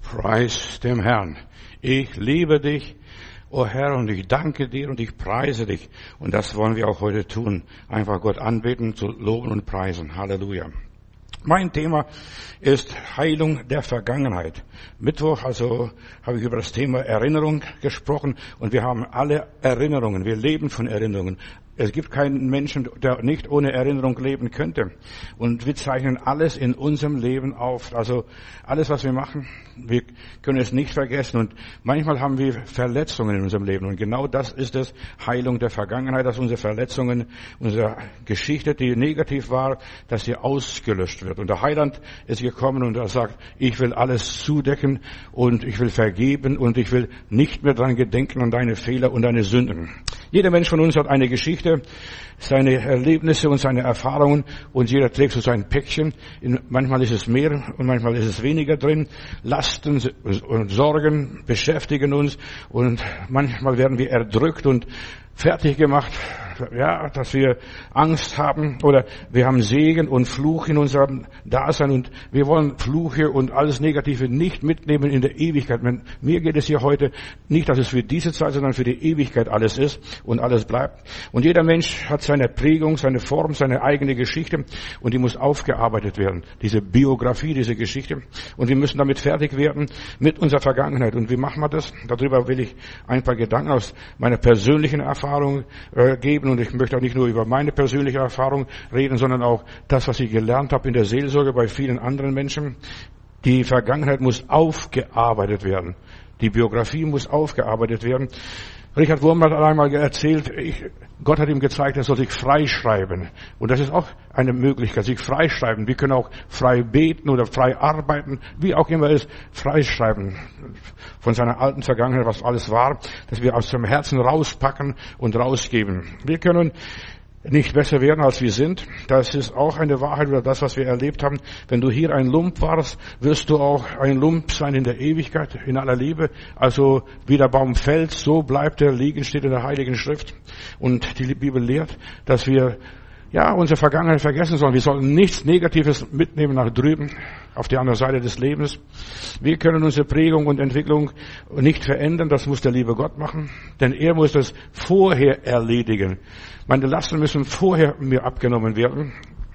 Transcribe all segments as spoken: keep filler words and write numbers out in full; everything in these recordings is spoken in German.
Preis dem Herrn. Ich liebe dich, o Herr, und ich danke dir und ich preise dich. Und das wollen wir auch heute tun. Einfach Gott anbeten, zu loben und preisen. Halleluja. Mein Thema ist Heilung der Vergangenheit. Mittwoch, also, habe ich über das Thema Erinnerung gesprochen und wir haben alle Erinnerungen. Wir leben von Erinnerungen. Es gibt keinen Menschen, der nicht ohne Erinnerung leben könnte. Und wir zeichnen alles in unserem Leben auf. Also alles, was wir machen, wir können es nicht vergessen. Und manchmal haben wir Verletzungen in unserem Leben. Und genau das ist es, Heilung der Vergangenheit, dass unsere Verletzungen, unsere Geschichte, die negativ war, dass sie ausgelöscht wird. Und der Heiland ist gekommen und er sagt, ich will alles zudecken und ich will vergeben und ich will nicht mehr daran gedenken an deine Fehler und deine Sünden. Jeder Mensch von uns hat eine Geschichte, seine Erlebnisse und seine Erfahrungen und jeder trägt so sein Päckchen. Manchmal ist es mehr und manchmal ist es weniger drin. Lasten und Sorgen beschäftigen uns und manchmal werden wir erdrückt und fertig gemacht, ja, dass wir Angst haben oder wir haben Segen und Fluch in unserem Dasein und wir wollen Fluche und alles Negative nicht mitnehmen in der Ewigkeit. Mir geht es hier heute nicht, dass es für diese Zeit, sondern für die Ewigkeit alles ist und alles bleibt. Und jeder Mensch hat seine Prägung, seine Form, seine eigene Geschichte und die muss aufgearbeitet werden. Diese Biografie, diese Geschichte. Und wir müssen damit fertig werden mit unserer Vergangenheit. Und wie machen wir das? Darüber will ich ein paar Gedanken aus meiner persönlichen Erfahrung äh, geben. Und ich möchte auch nicht nur über meine persönliche Erfahrung reden, sondern auch das, was ich gelernt habe in der Seelsorge bei vielen anderen Menschen. Die Vergangenheit muss aufgearbeitet werden. Die Biografie muss aufgearbeitet werden. Richard Wurm hat einmal erzählt, ich, Gott hat ihm gezeigt, er soll sich freischreiben. Und das ist auch eine Möglichkeit, sich freischreiben. Wir können auch frei beten oder frei arbeiten, wie auch immer es freischreiben von seiner alten Vergangenheit, was alles war, dass wir aus dem Herzen rauspacken und rausgeben. Wir können nicht besser werden, als wir sind. Das ist auch eine Wahrheit oder das, was wir erlebt haben. Wenn du hier ein Lump warst, wirst du auch ein Lump sein in der Ewigkeit, in aller Liebe. Also wie der Baum fällt, so bleibt er liegen, steht in der Heiligen Schrift. Und die Bibel lehrt, dass wir ja unsere Vergangenheit vergessen sollen. Wir sollen nichts Negatives mitnehmen nach drüben, auf die andere Seite des Lebens. Wir können unsere Prägung und Entwicklung nicht verändern. Das muss der liebe Gott machen. Denn er muss das vorher erledigen. Meine Lasten müssen vorher mir abgenommen werden.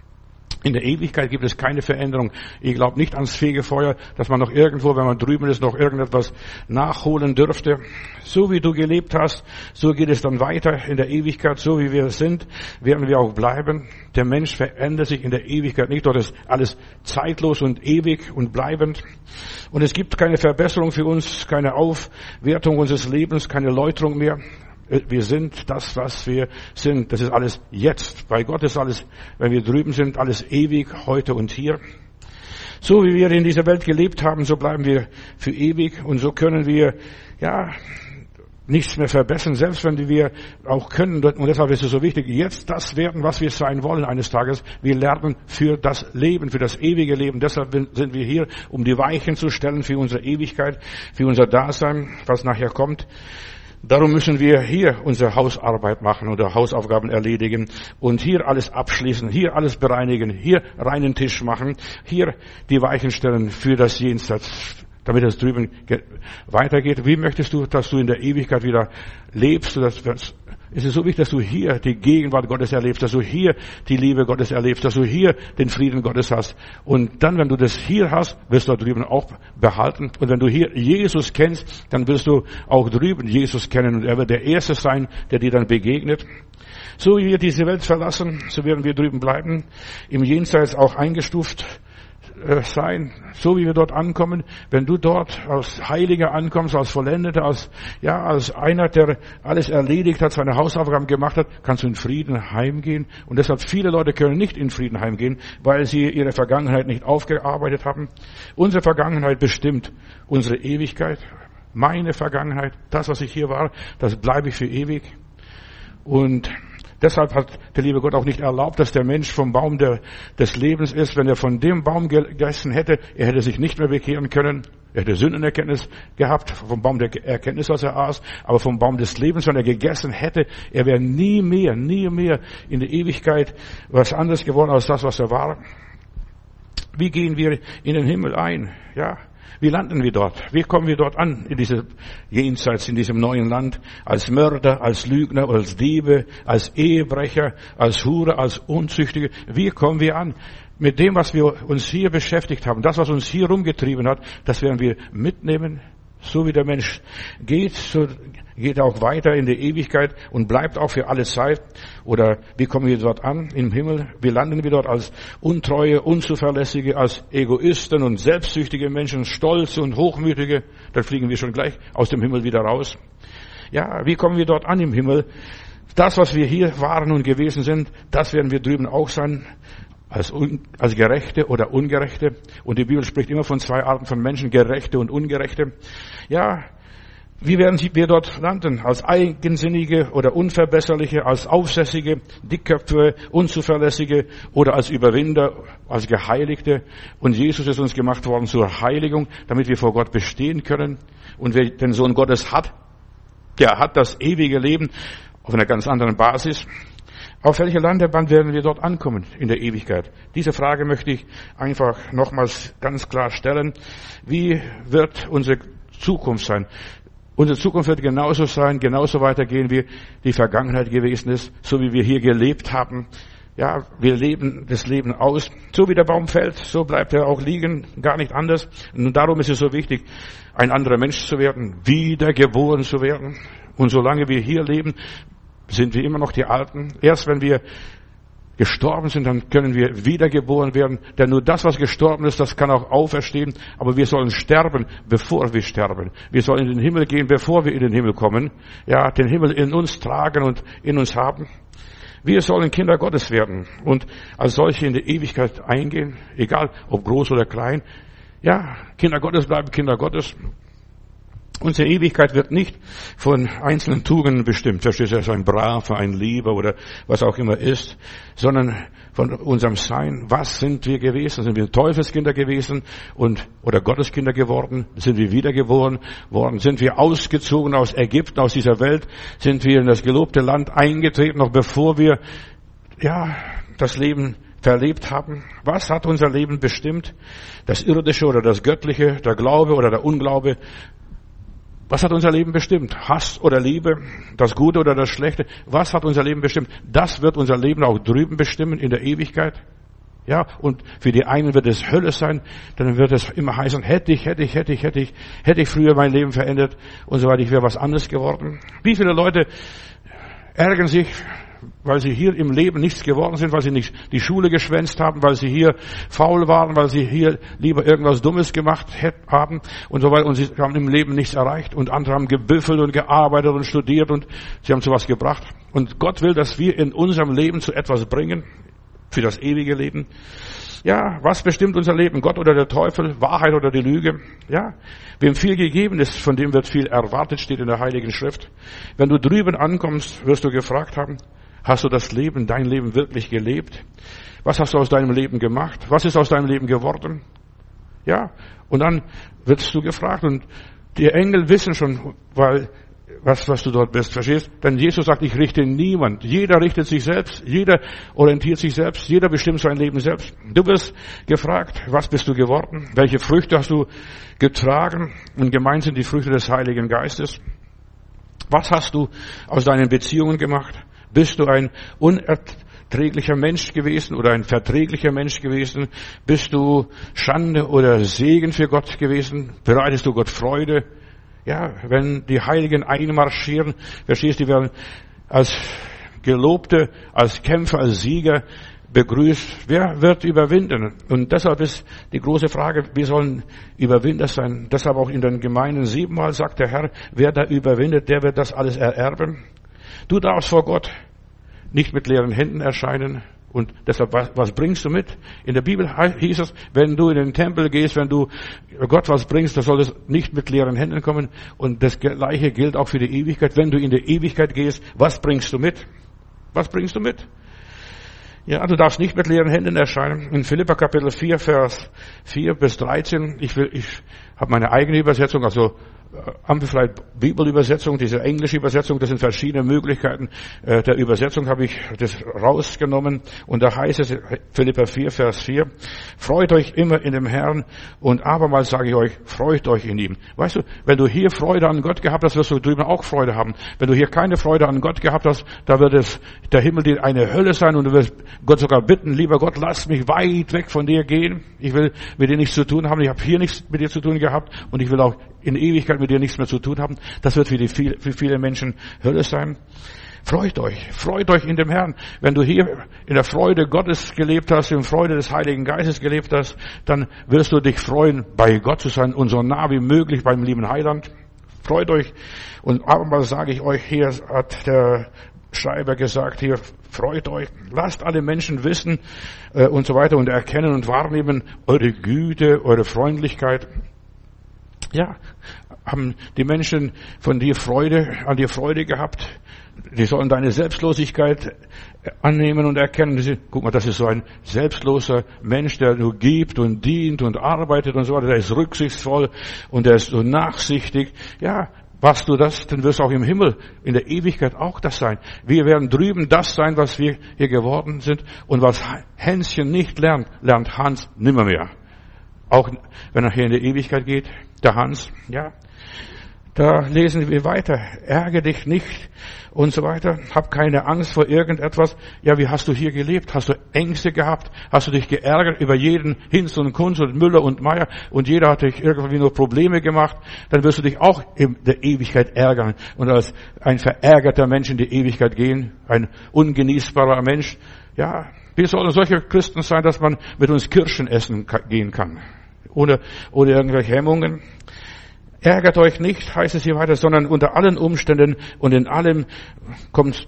In der Ewigkeit gibt es keine Veränderung. Ich glaube nicht ans Fegefeuer, dass man noch irgendwo, wenn man drüben ist, noch irgendetwas nachholen dürfte. So wie du gelebt hast, so geht es dann weiter in der Ewigkeit. So wie wir sind, werden wir auch bleiben. Der Mensch verändert sich in der Ewigkeit nicht. Dort ist alles zeitlos und ewig und bleibend. Und es gibt keine Verbesserung für uns, keine Aufwertung unseres Lebens, keine Läuterung mehr. Wir sind das, was wir sind. Das ist alles jetzt. Bei Gott ist alles, wenn wir drüben sind, alles ewig, heute und hier. So wie wir in dieser Welt gelebt haben, so bleiben wir für ewig. Und so können wir, ja, nichts mehr verbessern, selbst wenn wir auch können. Und deshalb ist es so wichtig, jetzt das werden, was wir sein wollen eines Tages. Wir lernen für das Leben, für das ewige Leben. Deshalb sind wir hier, um die Weichen zu stellen für unsere Ewigkeit, für unser Dasein, was nachher kommt. Darum müssen wir hier unsere Hausarbeit machen oder Hausaufgaben erledigen und hier alles abschließen, hier alles bereinigen, hier reinen Tisch machen, hier die Weichen stellen für das Jenseits, damit es drüben weitergeht. Wie möchtest du, dass du in der Ewigkeit wieder lebst? Dass, dass, es ist so wichtig, dass du hier die Gegenwart Gottes erlebst, dass du hier die Liebe Gottes erlebst, dass du hier den Frieden Gottes hast. Und dann, wenn du das hier hast, wirst du da drüben auch behalten. Und wenn du hier Jesus kennst, dann wirst du auch drüben Jesus kennen. Und er wird der Erste sein, der dir dann begegnet. So wie wir diese Welt verlassen, so werden wir drüben bleiben, im Jenseits auch eingestuft sein, so wie wir dort ankommen. Wenn du dort als Heiliger ankommst, als Vollendeter, als, ja, als einer, der alles erledigt hat, seine Hausaufgaben gemacht hat, kannst du in Frieden heimgehen. Und deshalb viele Leute können nicht in Frieden heimgehen, weil sie ihre Vergangenheit nicht aufgearbeitet haben. Unsere Vergangenheit bestimmt unsere Ewigkeit. Meine Vergangenheit, das, was ich hier war, das bleibe ich für ewig. Und deshalb hat der liebe Gott auch nicht erlaubt, dass der Mensch vom Baum der, des Lebens ist. Wenn er von dem Baum gegessen hätte, er hätte sich nicht mehr bekehren können. Er hätte Sündenerkenntnis gehabt, vom Baum der Erkenntnis, was er aß. Aber vom Baum des Lebens, wenn er gegessen hätte, er wäre nie mehr, nie mehr in der Ewigkeit was anderes geworden als das, was er war. Wie gehen wir in den Himmel ein? Ja, Wie landen wir dort? Wie kommen wir dort an, in diesem Jenseits, in diesem neuen Land? Als Mörder, als Lügner, als Diebe, als Ehebrecher, als Hure, als Unzüchtige. Wie kommen wir an? Mit dem, was wir uns hier beschäftigt haben, das, was uns hier rumgetrieben hat, das werden wir mitnehmen. So wie der Mensch geht, so geht er auch weiter in die Ewigkeit und bleibt auch für alle Zeit. Oder wie kommen wir dort an im Himmel? Wie landen wir dort als untreue, unzuverlässige, als Egoisten und selbstsüchtige Menschen, stolze und hochmütige? Dann fliegen wir schon gleich aus dem Himmel wieder raus. Ja, wie kommen wir dort an im Himmel? Das, was wir hier waren und gewesen sind, das werden wir drüben auch sein. Als, un, als Gerechte oder Ungerechte. Und die Bibel spricht immer von zwei Arten von Menschen, Gerechte und Ungerechte. Ja, wie werden wir dort landen? Als Eigensinnige oder Unverbesserliche, als Aufsässige, Dickköpfe, Unzuverlässige oder als Überwinder, als Geheiligte. Und Jesus ist uns gemacht worden zur Heiligung, damit wir vor Gott bestehen können. Und wer den Sohn Gottes hat, der hat das ewige Leben auf einer ganz anderen Basis. Auf welche Landebahn werden wir dort ankommen in der Ewigkeit? Diese Frage möchte ich einfach nochmals ganz klar stellen. Wie wird unsere Zukunft sein? Unsere Zukunft wird genauso sein, genauso weitergehen, wie die Vergangenheit gewesen ist, so wie wir hier gelebt haben. Ja, wir leben das Leben aus. So wie der Baum fällt, so bleibt er auch liegen, gar nicht anders. Und darum ist es so wichtig, ein anderer Mensch zu werden, wiedergeboren zu werden. Und solange wir hier leben, sind wir immer noch die Alten. Erst wenn wir gestorben sind, dann können wir wiedergeboren werden. Denn nur das, was gestorben ist, das kann auch auferstehen. Aber wir sollen sterben, bevor wir sterben. Wir sollen in den Himmel gehen, bevor wir in den Himmel kommen. Ja, den Himmel in uns tragen und in uns haben. Wir sollen Kinder Gottes werden und als solche in die Ewigkeit eingehen, egal ob groß oder klein. Ja, Kinder Gottes bleiben Kinder Gottes. Unsere Ewigkeit wird nicht von einzelnen Tugenden bestimmt, verstehst du, also ein Braver, ein Lieber oder was auch immer ist, sondern von unserem Sein. Was sind wir gewesen? Sind wir Teufelskinder gewesen und oder Gotteskinder geworden? Sind wir wiedergeboren worden? Sind wir ausgezogen aus Ägypten, aus dieser Welt? Sind wir in das gelobte Land eingetreten, noch bevor wir ja das Leben verlebt haben? Was hat unser Leben bestimmt? Das Irdische oder das Göttliche, der Glaube oder der Unglaube? Was hat unser Leben bestimmt? Hass oder Liebe? Das Gute oder das Schlechte? Was hat unser Leben bestimmt? Das wird unser Leben auch drüben bestimmen in der Ewigkeit. Ja, und für die einen wird es Hölle sein, dann wird es immer heißen, hätte ich, hätte ich, hätte ich, hätte ich, hätte ich früher mein Leben verändert und so weiter, ich wäre was anderes geworden. Wie viele Leute ärgern sich, weil sie hier im Leben nichts geworden sind, weil sie nicht die Schule geschwänzt haben, weil sie hier faul waren, weil sie hier lieber irgendwas Dummes gemacht haben und so weiter und sie haben im Leben nichts erreicht und andere haben gebüffelt und gearbeitet und studiert und sie haben zu was gebracht. Und Gott will, dass wir in unserem Leben zu etwas bringen, für das ewige Leben. Ja, was bestimmt unser Leben? Gott oder der Teufel? Wahrheit oder die Lüge? Ja, wem viel gegeben ist, von dem wird viel erwartet, steht in der Heiligen Schrift. Wenn du drüben ankommst, wirst du gefragt haben, hast du das Leben, dein Leben wirklich gelebt? Was hast du aus deinem Leben gemacht? Was ist aus deinem Leben geworden? Ja, und dann wirst du gefragt und die Engel wissen schon, weil was, was du dort bist, verstehst? Denn Jesus sagt, ich richte niemand. Jeder richtet sich selbst, jeder orientiert sich selbst, jeder bestimmt sein Leben selbst. Du wirst gefragt, was bist du geworden? Welche Früchte hast du getragen? Und gemeint sind die Früchte des Heiligen Geistes. Was hast du aus deinen Beziehungen gemacht? Bist du ein unerträglicher Mensch gewesen oder ein verträglicher Mensch gewesen? Bist du Schande oder Segen für Gott gewesen? Bereitest du Gott Freude? Ja, wenn die Heiligen einmarschieren, verstehst du, die werden als Gelobte, als Kämpfer, als Sieger begrüßt. Wer wird überwinden? Und deshalb ist die große Frage, wir sollen Überwinder sein. Deshalb auch in den Gemeinden siebenmal sagt der Herr, wer da überwindet, der wird das alles ererben. Du darfst vor Gott nicht mit leeren Händen erscheinen. Und deshalb, was, was bringst du mit? In der Bibel hieß es, wenn du in den Tempel gehst, wenn du Gott was bringst, dann soll es nicht mit leeren Händen kommen. Und das Gleiche gilt auch für die Ewigkeit. Wenn du in die Ewigkeit gehst, was bringst du mit? Was bringst du mit? Ja, du darfst nicht mit leeren Händen erscheinen. In Philipper Kapitel vier, Vers vier bis dreizehn, ich will, ich habe meine eigene Übersetzung, also haben wir vielleicht Bibelübersetzung, diese englische Übersetzung, das sind verschiedene Möglichkeiten äh, der Übersetzung, habe ich das rausgenommen. Und da heißt es, Philipper vier, Vers vier, freut euch immer in dem Herrn und abermals sage ich euch, freut euch in ihm. Weißt du, wenn du hier Freude an Gott gehabt hast, wirst du drüben auch Freude haben. Wenn du hier keine Freude an Gott gehabt hast, da wird es der Himmel dir eine Hölle sein und du wirst Gott sogar bitten, lieber Gott, lass mich weit weg von dir gehen. Ich will mit dir nichts zu tun haben, ich habe hier nichts mit dir zu tun gehabt und ich will auch in Ewigkeit mit dir nichts mehr zu tun haben. Das wird für, die viel, für viele Menschen Hölle sein. Freut euch, freut euch in dem Herrn. Wenn du hier in der Freude Gottes gelebt hast, in Freude des Heiligen Geistes gelebt hast, dann wirst du dich freuen, bei Gott zu sein und so nah wie möglich beim lieben Heiland. Freut euch. Und abermals sage ich euch, hier hat der Schreiber gesagt, hier, freut euch, lasst alle Menschen wissen äh, und so weiter und erkennen und wahrnehmen eure Güte, eure Freundlichkeit. Ja, haben die Menschen von dir Freude, an dir Freude gehabt. Die sollen deine Selbstlosigkeit annehmen und erkennen. Guck mal, das ist so ein selbstloser Mensch, der nur gibt und dient und arbeitet und so weiter. Der ist rücksichtsvoll und der ist so nachsichtig. Ja, warst du das, dann wirst du auch im Himmel, in der Ewigkeit auch das sein. Wir werden drüben das sein, was wir hier geworden sind. Und was Hänschen nicht lernt, lernt Hans nimmermehr. Auch wenn er hier in die Ewigkeit geht, der Hans, ja. Da lesen wir weiter. Ärgere dich nicht und so weiter. Hab keine Angst vor irgendetwas. Ja, wie hast du hier gelebt? Hast du Ängste gehabt? Hast du dich geärgert über jeden Hinz und Kunz und Müller und Meier und jeder hat dich irgendwie nur Probleme gemacht? Dann wirst du dich auch in der Ewigkeit ärgern und als ein verärgerter Mensch in die Ewigkeit gehen. Ein ungenießbarer Mensch. Ja, wir sollen solche Christen sein, dass man mit uns Kirschen essen gehen kann. Ohne, ohne irgendwelche Hemmungen. Ärgert euch nicht, heißt es hier weiter, sondern unter allen Umständen und in allem kommt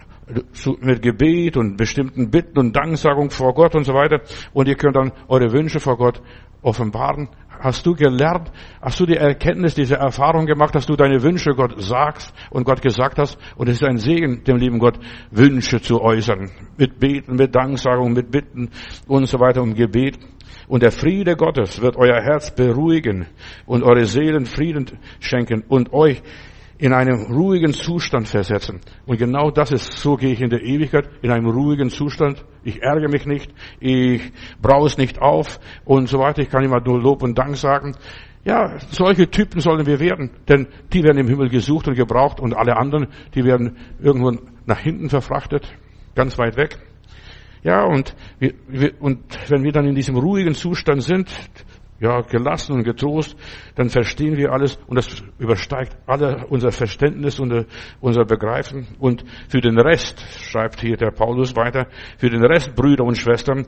mit Gebet und bestimmten Bitten und Danksagung vor Gott und so weiter. Und ihr könnt dann eure Wünsche vor Gott offenbaren. Hast du gelernt, hast du die Erkenntnis, diese Erfahrung gemacht, dass du deine Wünsche Gott sagst und Gott gesagt hast? Und es ist ein Segen, dem lieben Gott Wünsche zu äußern. Mit Beten, mit Danksagung, mit Bitten und so weiter, um Gebet. Und der Friede Gottes wird euer Herz beruhigen und eure Seelen Frieden schenken und euch in einem ruhigen Zustand versetzen. Und genau das ist, so gehe ich in der Ewigkeit, in einem ruhigen Zustand. Ich ärgere mich nicht, ich braus nicht auf und so weiter. Ich kann immer nur Lob und Dank sagen. Ja, solche Typen sollen wir werden, denn die werden im Himmel gesucht und gebraucht und alle anderen, die werden irgendwo nach hinten verfrachtet, ganz weit weg. Ja, und, wir, wir, und wenn wir dann in diesem ruhigen Zustand sind, ja, gelassen und getrost, dann verstehen wir alles und das übersteigt alle unser Verständnis und unser Begreifen. Und für den Rest, schreibt hier der Paulus weiter, für den Rest, Brüder und Schwestern,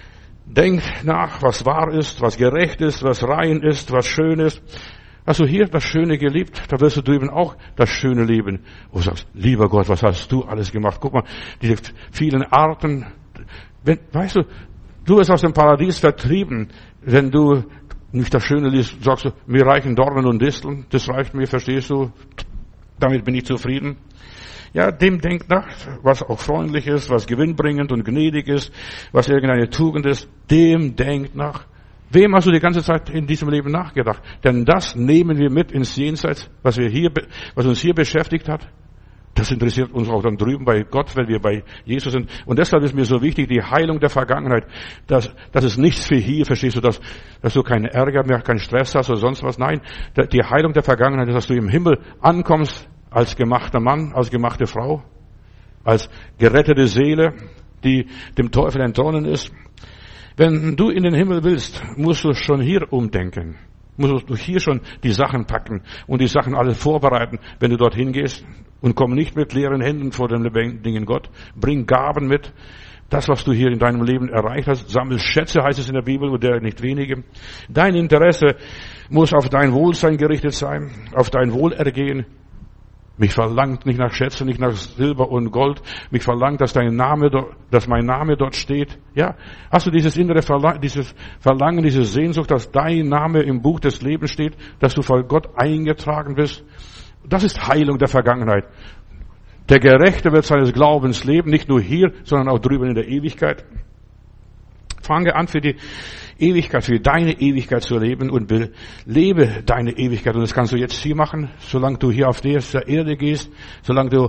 denkt nach, was wahr ist, was gerecht ist, was rein ist, was schön ist. Hast du hier das Schöne gelebt, da wirst du drüben auch das Schöne leben. Und du sagst, lieber Gott, was hast du alles gemacht? Guck mal, diese vielen Arten. Wenn, weißt du, du wirst aus dem Paradies vertrieben, wenn du nicht das Schöne liest, sagst du, mir reichen Dornen und Disteln, das reicht mir, verstehst du, damit bin ich zufrieden. Ja, dem denkt nach, was auch freundlich ist, was gewinnbringend und gnädig ist, was irgendeine Tugend ist, dem denkt nach. Wem hast du die ganze Zeit in diesem Leben nachgedacht? Denn das nehmen wir mit ins Jenseits, was wir hier, was uns hier beschäftigt hat. Das interessiert uns auch dann drüben bei Gott, wenn wir bei Jesus sind. Und deshalb ist mir so wichtig, die Heilung der Vergangenheit. Das, das ist nichts für hier, verstehst du, dass, dass du keinen Ärger mehr, keinen Stress hast oder sonst was. Nein, die Heilung der Vergangenheit ist, dass du im Himmel ankommst als gemachter Mann, als gemachte Frau, als gerettete Seele, die dem Teufel entronnen ist. Wenn du in den Himmel willst, musst du schon hier umdenken. Musst du hier schon die Sachen packen und die Sachen alle vorbereiten, wenn du dorthin gehst. Und komm nicht mit leeren Händen vor dem lebendigen Gott. Bring Gaben mit. Das, was du hier in deinem Leben erreicht hast. Sammel Schätze, heißt es in der Bibel, und der nicht wenige. Dein Interesse muss auf dein Wohlsein gerichtet sein, auf dein Wohlergehen. Mich verlangt nicht nach Schätzen, nicht nach Silber und Gold. Mich verlangt, dass dein Name, dass mein Name dort steht. Ja, hast du dieses innere Verlangen, dieses Verlangen, diese Sehnsucht, dass dein Name im Buch des Lebens steht, dass du vor Gott eingetragen bist? Das ist Heilung der Vergangenheit. Der Gerechte wird seines Glaubens leben, nicht nur hier, sondern auch drüben in der Ewigkeit. Fange an, für die Ewigkeit, für deine Ewigkeit zu leben und lebe deine Ewigkeit. Und das kannst du jetzt hier machen, solange du hier auf dieser Erde gehst, solange du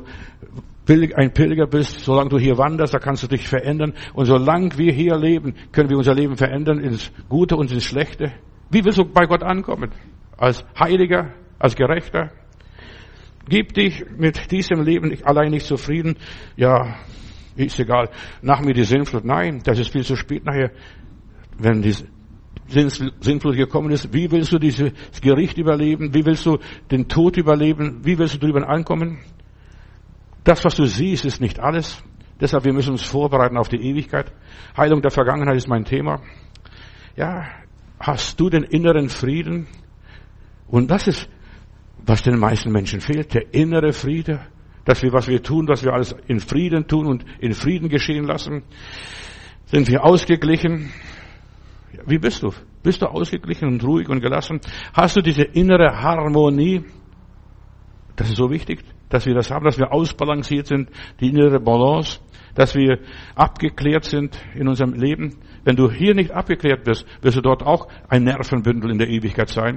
ein Pilger bist, solange du hier wanderst, da kannst du dich verändern. Und solange wir hier leben, können wir unser Leben verändern ins Gute und ins Schlechte. Wie willst du bei Gott ankommen? Als Heiliger, als Gerechter? Gib dich mit diesem Leben allein nicht zufrieden. Ja, ist egal. Nach mir die Sintflut. Nein, das ist viel zu spät nachher. Wenn die Sintflut gekommen ist, wie willst du dieses Gericht überleben? Wie willst du den Tod überleben? Wie willst du drüber ankommen? Das, was du siehst, ist nicht alles. Deshalb, wir müssen uns vorbereiten auf die Ewigkeit. Heilung der Vergangenheit ist mein Thema. Ja, hast du den inneren Frieden? Und das ist, was den meisten Menschen fehlt, der innere Friede. Dass wir, was wir tun, dass wir alles in Frieden tun und in Frieden geschehen lassen. Sind wir ausgeglichen? Wie bist du? Bist du ausgeglichen und ruhig und gelassen? Hast du diese innere Harmonie? Das ist so wichtig, dass wir das haben, dass wir ausbalanciert sind, die innere Balance, dass wir abgeklärt sind in unserem Leben. Wenn du hier nicht abgeklärt bist, wirst du dort auch ein Nervenbündel in der Ewigkeit sein.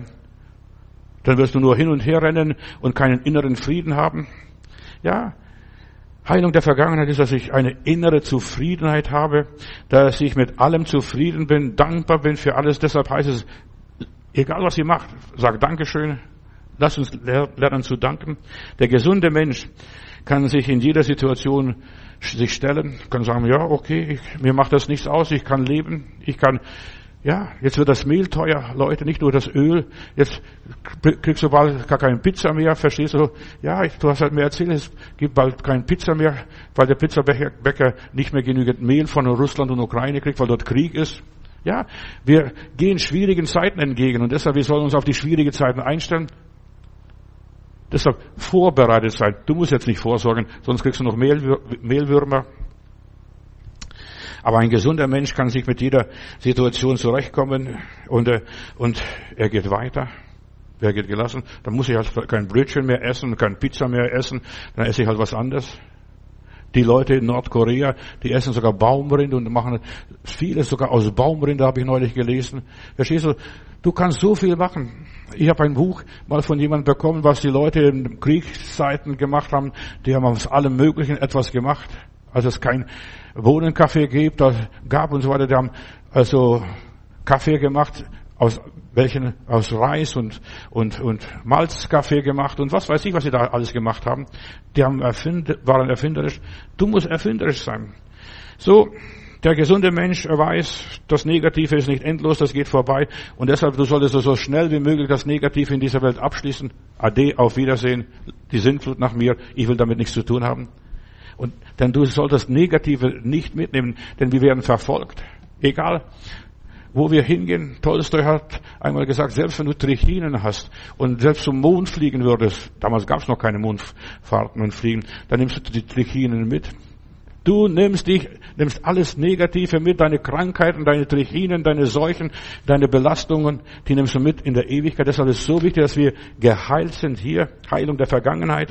Dann wirst du nur hin und her rennen und keinen inneren Frieden haben. Ja, Heilung der Vergangenheit ist, dass ich eine innere Zufriedenheit habe, dass ich mit allem zufrieden bin, dankbar bin für alles. Deshalb heißt es, egal was ihr macht, sag Dankeschön. Lass uns lernen zu danken. Der gesunde Mensch kann sich in jeder Situation sich stellen, kann sagen, ja, okay, ich, mir macht das nichts aus, ich kann leben, ich kann, ja, jetzt wird das Mehl teuer, Leute, nicht nur das Öl, jetzt kriegst du bald gar keine Pizza mehr, verstehst du? Ja, du hast halt mir erzählt, es gibt bald keine Pizza mehr, weil der Pizzabäcker nicht mehr genügend Mehl von Russland und Ukraine kriegt, weil dort Krieg ist. Ja, wir gehen schwierigen Zeiten entgegen und deshalb, wir sollen uns auf die schwierigen Zeiten einstellen. Deshalb vorbereitet sein. Du musst jetzt nicht vorsorgen, sonst kriegst du noch Mehlwür- Mehlwürmer. Aber ein gesunder Mensch kann sich mit jeder Situation zurechtkommen und, und er geht weiter. Wer geht gelassen? Dann muss ich halt kein Brötchen mehr essen, kein Pizza mehr essen, dann esse ich halt was anderes. Die Leute in Nordkorea, die essen sogar Baumrinde und machen vieles sogar aus Baumrinde, habe ich neulich gelesen. Verstehst du? Du kannst so viel machen. Ich habe ein Buch mal von jemandem bekommen, was die Leute in Kriegszeiten gemacht haben. Die haben aus allem Möglichen etwas gemacht. Als es kein Bohnenkaffee gibt, gab und so weiter, die haben also Kaffee gemacht, aus welchen, aus Reis und, und, und Malzkaffee gemacht und was weiß ich, was sie da alles gemacht haben. Die haben erfind, waren erfinderisch. Du musst erfinderisch sein. So, der gesunde Mensch weiß, das Negative ist nicht endlos, das geht vorbei. Und deshalb, du solltest so schnell wie möglich das Negative in dieser Welt abschließen. Ade, auf Wiedersehen, die Sintflut nach mir, ich will damit nichts zu tun haben. Und, denn du solltest Negative nicht mitnehmen, denn wir werden verfolgt. Egal, wo wir hingehen. Tolstoi hat einmal gesagt, selbst wenn du Trichinen hast und selbst zum Mond fliegen würdest, damals gab es noch keine Mondfahrten und Fliegen, dann nimmst du die Trichinen mit. Du nimmst dich, nimmst alles Negative mit, deine Krankheiten, deine Trichinen, deine Seuchen, deine Belastungen, die nimmst du mit in der Ewigkeit. Deshalb ist es so wichtig, dass wir geheilt sind hier, Heilung der Vergangenheit.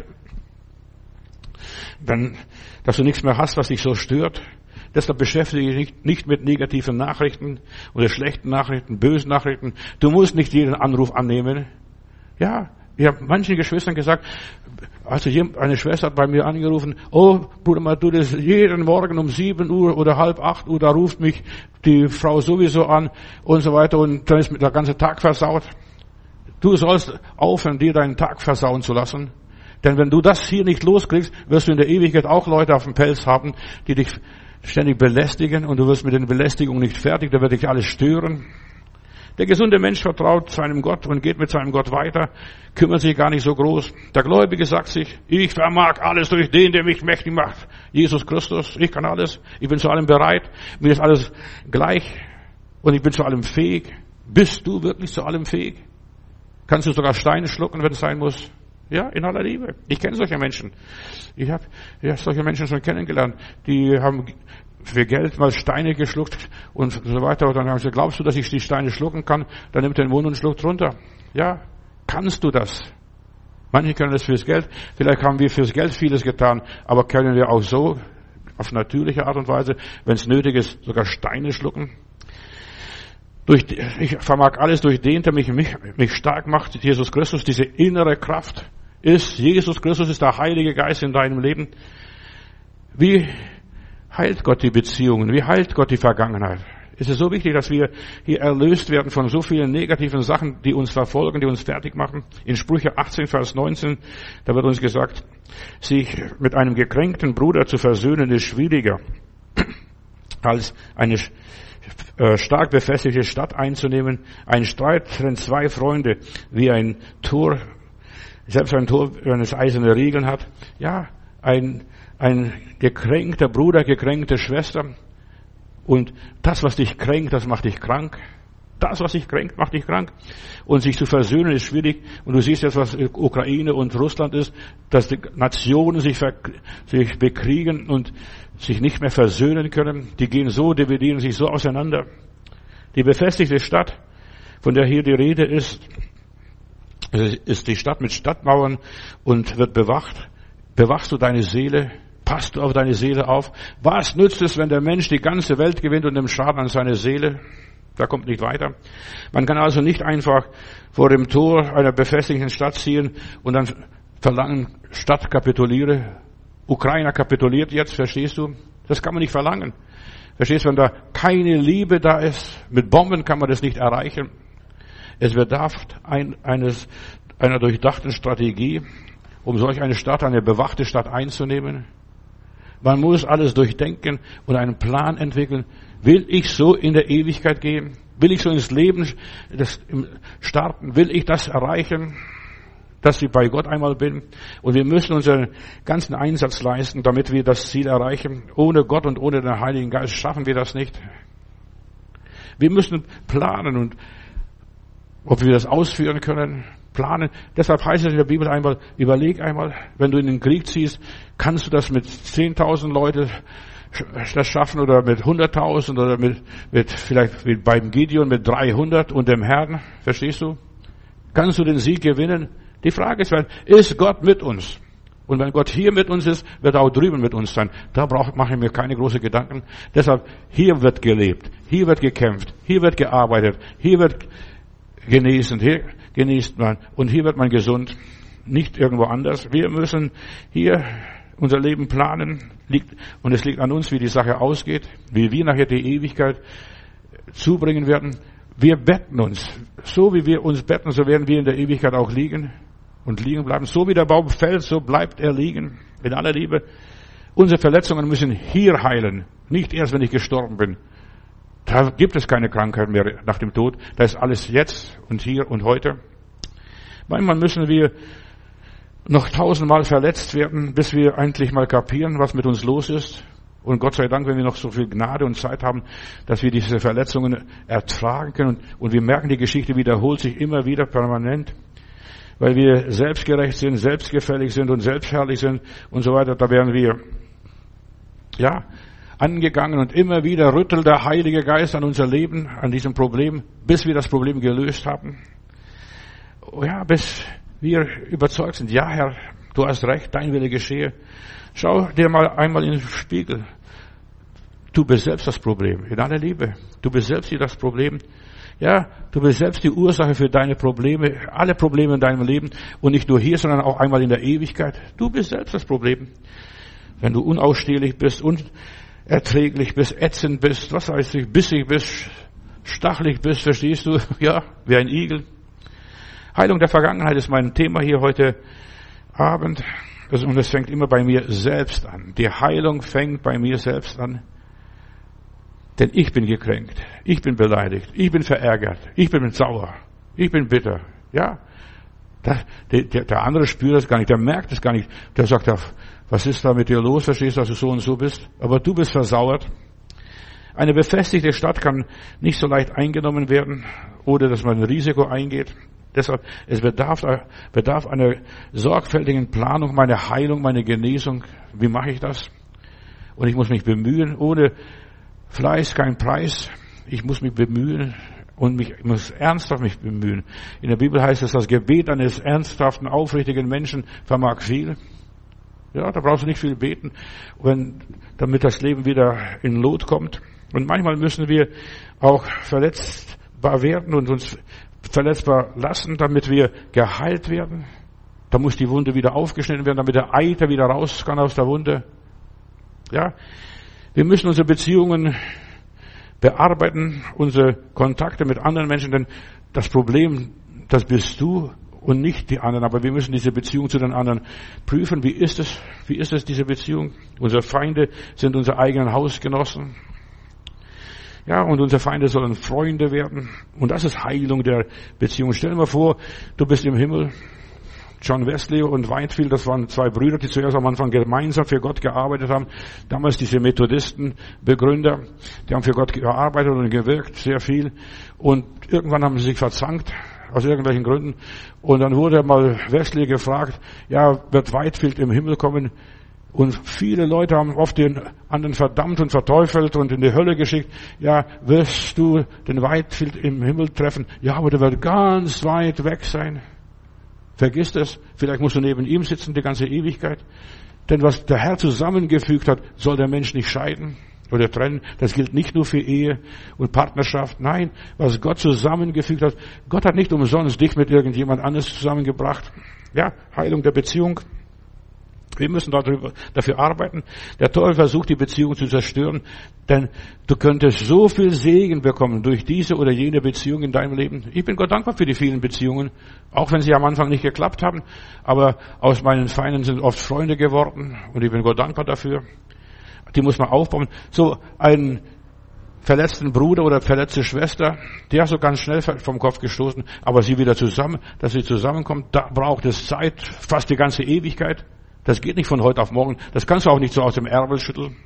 Dann, dass du nichts mehr hast, was dich so stört. Deshalb beschäftige dich nicht, nicht mit negativen Nachrichten oder schlechten Nachrichten, bösen Nachrichten. Du musst nicht jeden Anruf annehmen. Ja, ich habe manchen Geschwistern gesagt, also eine Schwester hat bei mir angerufen, oh Bruder Matthäus, jeden Morgen um sieben Uhr oder halb acht Uhr, da ruft mich die Frau sowieso an und so weiter und dann ist der ganze Tag versaut. Du sollst aufhören, dir deinen Tag versauen zu lassen. Denn wenn du das hier nicht loskriegst, wirst du in der Ewigkeit auch Leute auf dem Pelz haben, die dich ständig belästigen und du wirst mit den Belästigungen nicht fertig, da wird dich alles stören. Der gesunde Mensch vertraut seinem Gott und geht mit seinem Gott weiter, kümmert sich gar nicht so groß. Der Gläubige sagt sich, ich vermag alles durch den, der mich mächtig macht. Jesus Christus, ich kann alles, ich bin zu allem bereit, mir ist alles gleich und ich bin zu allem fähig. Bist du wirklich zu allem fähig? Kannst du sogar Steine schlucken, wenn es sein muss? Ja, in aller Liebe. Ich kenne solche Menschen. Ich habe ja, solche Menschen schon kennengelernt. Die haben für Geld mal Steine geschluckt und so weiter. Und dann haben sie gesagt, glaubst du, dass ich die Steine schlucken kann? Dann nimmt er den Mund und schluckt runter. Ja, kannst du das? Manche können das fürs Geld. Vielleicht haben wir fürs Geld vieles getan. Aber können wir auch so, auf natürliche Art und Weise, wenn es nötig ist, sogar Steine schlucken? Durch, ich vermag alles durch den, der mich, mich, mich stark macht, Jesus Christus. Diese innere Kraft ist, Jesus Christus ist der Heilige Geist in deinem Leben. Wie heilt Gott die Beziehungen? Wie heilt Gott die Vergangenheit? Es ist so wichtig, dass wir hier erlöst werden von so vielen negativen Sachen, die uns verfolgen, die uns fertig machen. In Sprüche achtzehn, Vers neunzehn, da wird uns gesagt, sich mit einem gekränkten Bruder zu versöhnen, ist schwieriger, als eine äh, stark befestigte Stadt einzunehmen. Ein Streit trennt zwei Freunde, wie ein Tor, selbst ein Tor, wenn es eiserne Riegeln hat. Ja, ein, ein gekränkter Bruder, gekränkte Schwester. Und das, was dich kränkt, das macht dich krank. Das, was dich kränkt, macht dich krank. Und sich zu versöhnen ist schwierig. Und du siehst jetzt, was Ukraine und Russland ist, dass die Nationen sich, sich bekriegen und sich nicht mehr versöhnen können. Die gehen so, dividieren sich so auseinander. Die befestigte Stadt, von der hier die Rede ist, ist die Stadt mit Stadtmauern und wird bewacht. Bewachst du deine Seele? Passt du auf deine Seele auf? Was nützt es, wenn der Mensch die ganze Welt gewinnt und nimmt Schaden an seine Seele? Da kommt nicht weiter. Man kann also nicht einfach vor dem Tor einer befestigten Stadt ziehen und dann verlangen, Stadt kapituliere. Ukrainer kapituliert jetzt, verstehst du? Das kann man nicht verlangen. Verstehst du, wenn da keine Liebe da ist, mit Bomben kann man das nicht erreichen. Es bedarf ein, eines, einer durchdachten Strategie, um solch eine Stadt, eine bewachte Stadt einzunehmen. Man muss alles durchdenken und einen Plan entwickeln. Will ich so in der Ewigkeit gehen? Will ich so ins Leben das starten? Will ich das erreichen, dass ich bei Gott einmal bin? Und wir müssen unseren ganzen Einsatz leisten, damit wir das Ziel erreichen. Ohne Gott und ohne den Heiligen Geist schaffen wir das nicht. Wir müssen planen und ob wir das ausführen können, planen. Deshalb heißt es in der Bibel einmal, überleg einmal, wenn du in den Krieg ziehst, kannst du das mit zehntausend Leuten das schaffen oder mit hunderttausend oder mit, mit vielleicht mit beim Gideon mit dreihundert und dem Herrn, verstehst du? Kannst du den Sieg gewinnen? Die Frage ist, ist Gott mit uns? Und wenn Gott hier mit uns ist, wird er auch drüben mit uns sein. Da brauche, mache ich mir keine großen Gedanken. Deshalb, hier wird gelebt, hier wird gekämpft, hier wird gearbeitet, hier wird genesen, hier genießt man und hier wird man gesund, nicht irgendwo anders. Wir müssen hier unser Leben planen, liegt, und es liegt an uns, wie die Sache ausgeht, wie wir nachher die Ewigkeit zubringen werden. Wir betten uns. So wie wir uns betten, so werden wir in der Ewigkeit auch liegen und liegen bleiben. So wie der Baum fällt, so bleibt er liegen. In aller Liebe. Unsere Verletzungen müssen hier heilen, nicht erst, wenn ich gestorben bin. Da gibt es keine Krankheit mehr nach dem Tod. Da ist alles jetzt und hier und heute. Manchmal müssen wir noch tausendmal verletzt werden, bis wir endlich mal kapieren, was mit uns los ist. Und Gott sei Dank, wenn wir noch so viel Gnade und Zeit haben, dass wir diese Verletzungen ertragen können. Und wir merken, die Geschichte wiederholt sich immer wieder permanent. Weil wir selbstgerecht sind, selbstgefällig sind und selbstherrlich sind und so weiter. Da werden wir, ja, angegangen und immer wieder rüttelt der Heilige Geist an unser Leben, an diesem Problem, bis wir das Problem gelöst haben. Ja, bis wir überzeugt sind, ja Herr, du hast recht, dein Wille geschehe. Schau dir mal einmal in den Spiegel. Du bist selbst das Problem, in aller Liebe. Du bist selbst hier das Problem. Ja, du bist selbst die Ursache für deine Probleme, alle Probleme in deinem Leben und nicht nur hier, sondern auch einmal in der Ewigkeit. Du bist selbst das Problem. Wenn du unausstehlich bist und erträglich bist, ätzend bist, was weiß ich, bissig bist, stachelig bist, verstehst du? Ja, wie ein Igel. Heilung der Vergangenheit ist mein Thema hier heute Abend. Und es fängt immer bei mir selbst an. Die Heilung fängt bei mir selbst an. Denn ich bin gekränkt. Ich bin beleidigt. Ich bin verärgert. Ich bin sauer. Ich bin bitter. Ja. Der, der, der andere spürt das gar nicht. Der merkt es gar nicht. Der sagt, was ist da mit dir los? Verstehst du, dass du so und so bist? Aber du bist versauert. Eine befestigte Stadt kann nicht so leicht eingenommen werden, ohne dass man ein Risiko eingeht. Deshalb, es bedarf, bedarf einer sorgfältigen Planung, meine Heilung, meine Genesung. Wie mache ich das? Und ich muss mich bemühen. Ohne Fleiß kein Preis. Ich muss mich bemühen und mich, ich muss ernsthaft mich bemühen. In der Bibel heißt es, das Gebet eines ernsthaften, aufrichtigen Menschen vermag viel. Ja, da brauchst du nicht viel beten, wenn, damit das Leben wieder in Lot kommt. Und manchmal müssen wir auch verletzt werden und uns verletzbar lassen, damit wir geheilt werden. Da muss die Wunde wieder aufgeschnitten werden, damit der Eiter wieder raus kann aus der Wunde. Ja, wir müssen unsere Beziehungen bearbeiten, unsere Kontakte mit anderen Menschen, denn das Problem, das bist du und nicht die anderen. Aber wir müssen diese Beziehung zu den anderen prüfen. Wie ist es? Wie ist es, diese Beziehung? Unsere Feinde sind unsere eigenen Hausgenossen. Ja, und unsere Feinde sollen Freunde werden. Und das ist Heilung der Beziehung. Stell dir mal vor, du bist im Himmel. John Wesley und Whitefield, das waren zwei Brüder, die zuerst am Anfang gemeinsam für Gott gearbeitet haben. Damals diese Methodisten-Begründer, die haben für Gott gearbeitet und gewirkt, sehr viel. Und irgendwann haben sie sich verzankt, aus irgendwelchen Gründen. Und dann wurde mal Wesley gefragt, ja, wird Whitefield im Himmel kommen? Und viele Leute haben oft den anderen verdammt und verteufelt und in die Hölle geschickt. Ja, wirst du den Whitefield im Himmel treffen? Ja, aber der wird ganz weit weg sein. Vergiss es. Vielleicht musst du neben ihm sitzen die ganze Ewigkeit. Denn was der Herr zusammengefügt hat, soll der Mensch nicht scheiden oder trennen. Das gilt nicht nur für Ehe und Partnerschaft. Nein, was Gott zusammengefügt hat. Gott hat nicht umsonst dich mit irgendjemand anderes zusammengebracht. Ja, Heilung der Beziehung. Wir müssen darüber, dafür arbeiten. Der Teufel versucht, die Beziehung zu zerstören, denn du könntest so viel Segen bekommen durch diese oder jene Beziehung in deinem Leben. Ich bin Gott dankbar für die vielen Beziehungen, auch wenn sie am Anfang nicht geklappt haben, aber aus meinen Feinden sind oft Freunde geworden und ich bin Gott dankbar dafür. Die muss man aufbauen. So einen verletzten Bruder oder verletzte Schwester, die hast du ganz schnell vom Kopf gestoßen, aber sie wieder zusammen, dass sie zusammenkommt, da braucht es Zeit, fast die ganze Ewigkeit. Das geht nicht von heute auf morgen. Das kannst du auch nicht so aus dem Ärmel schütteln.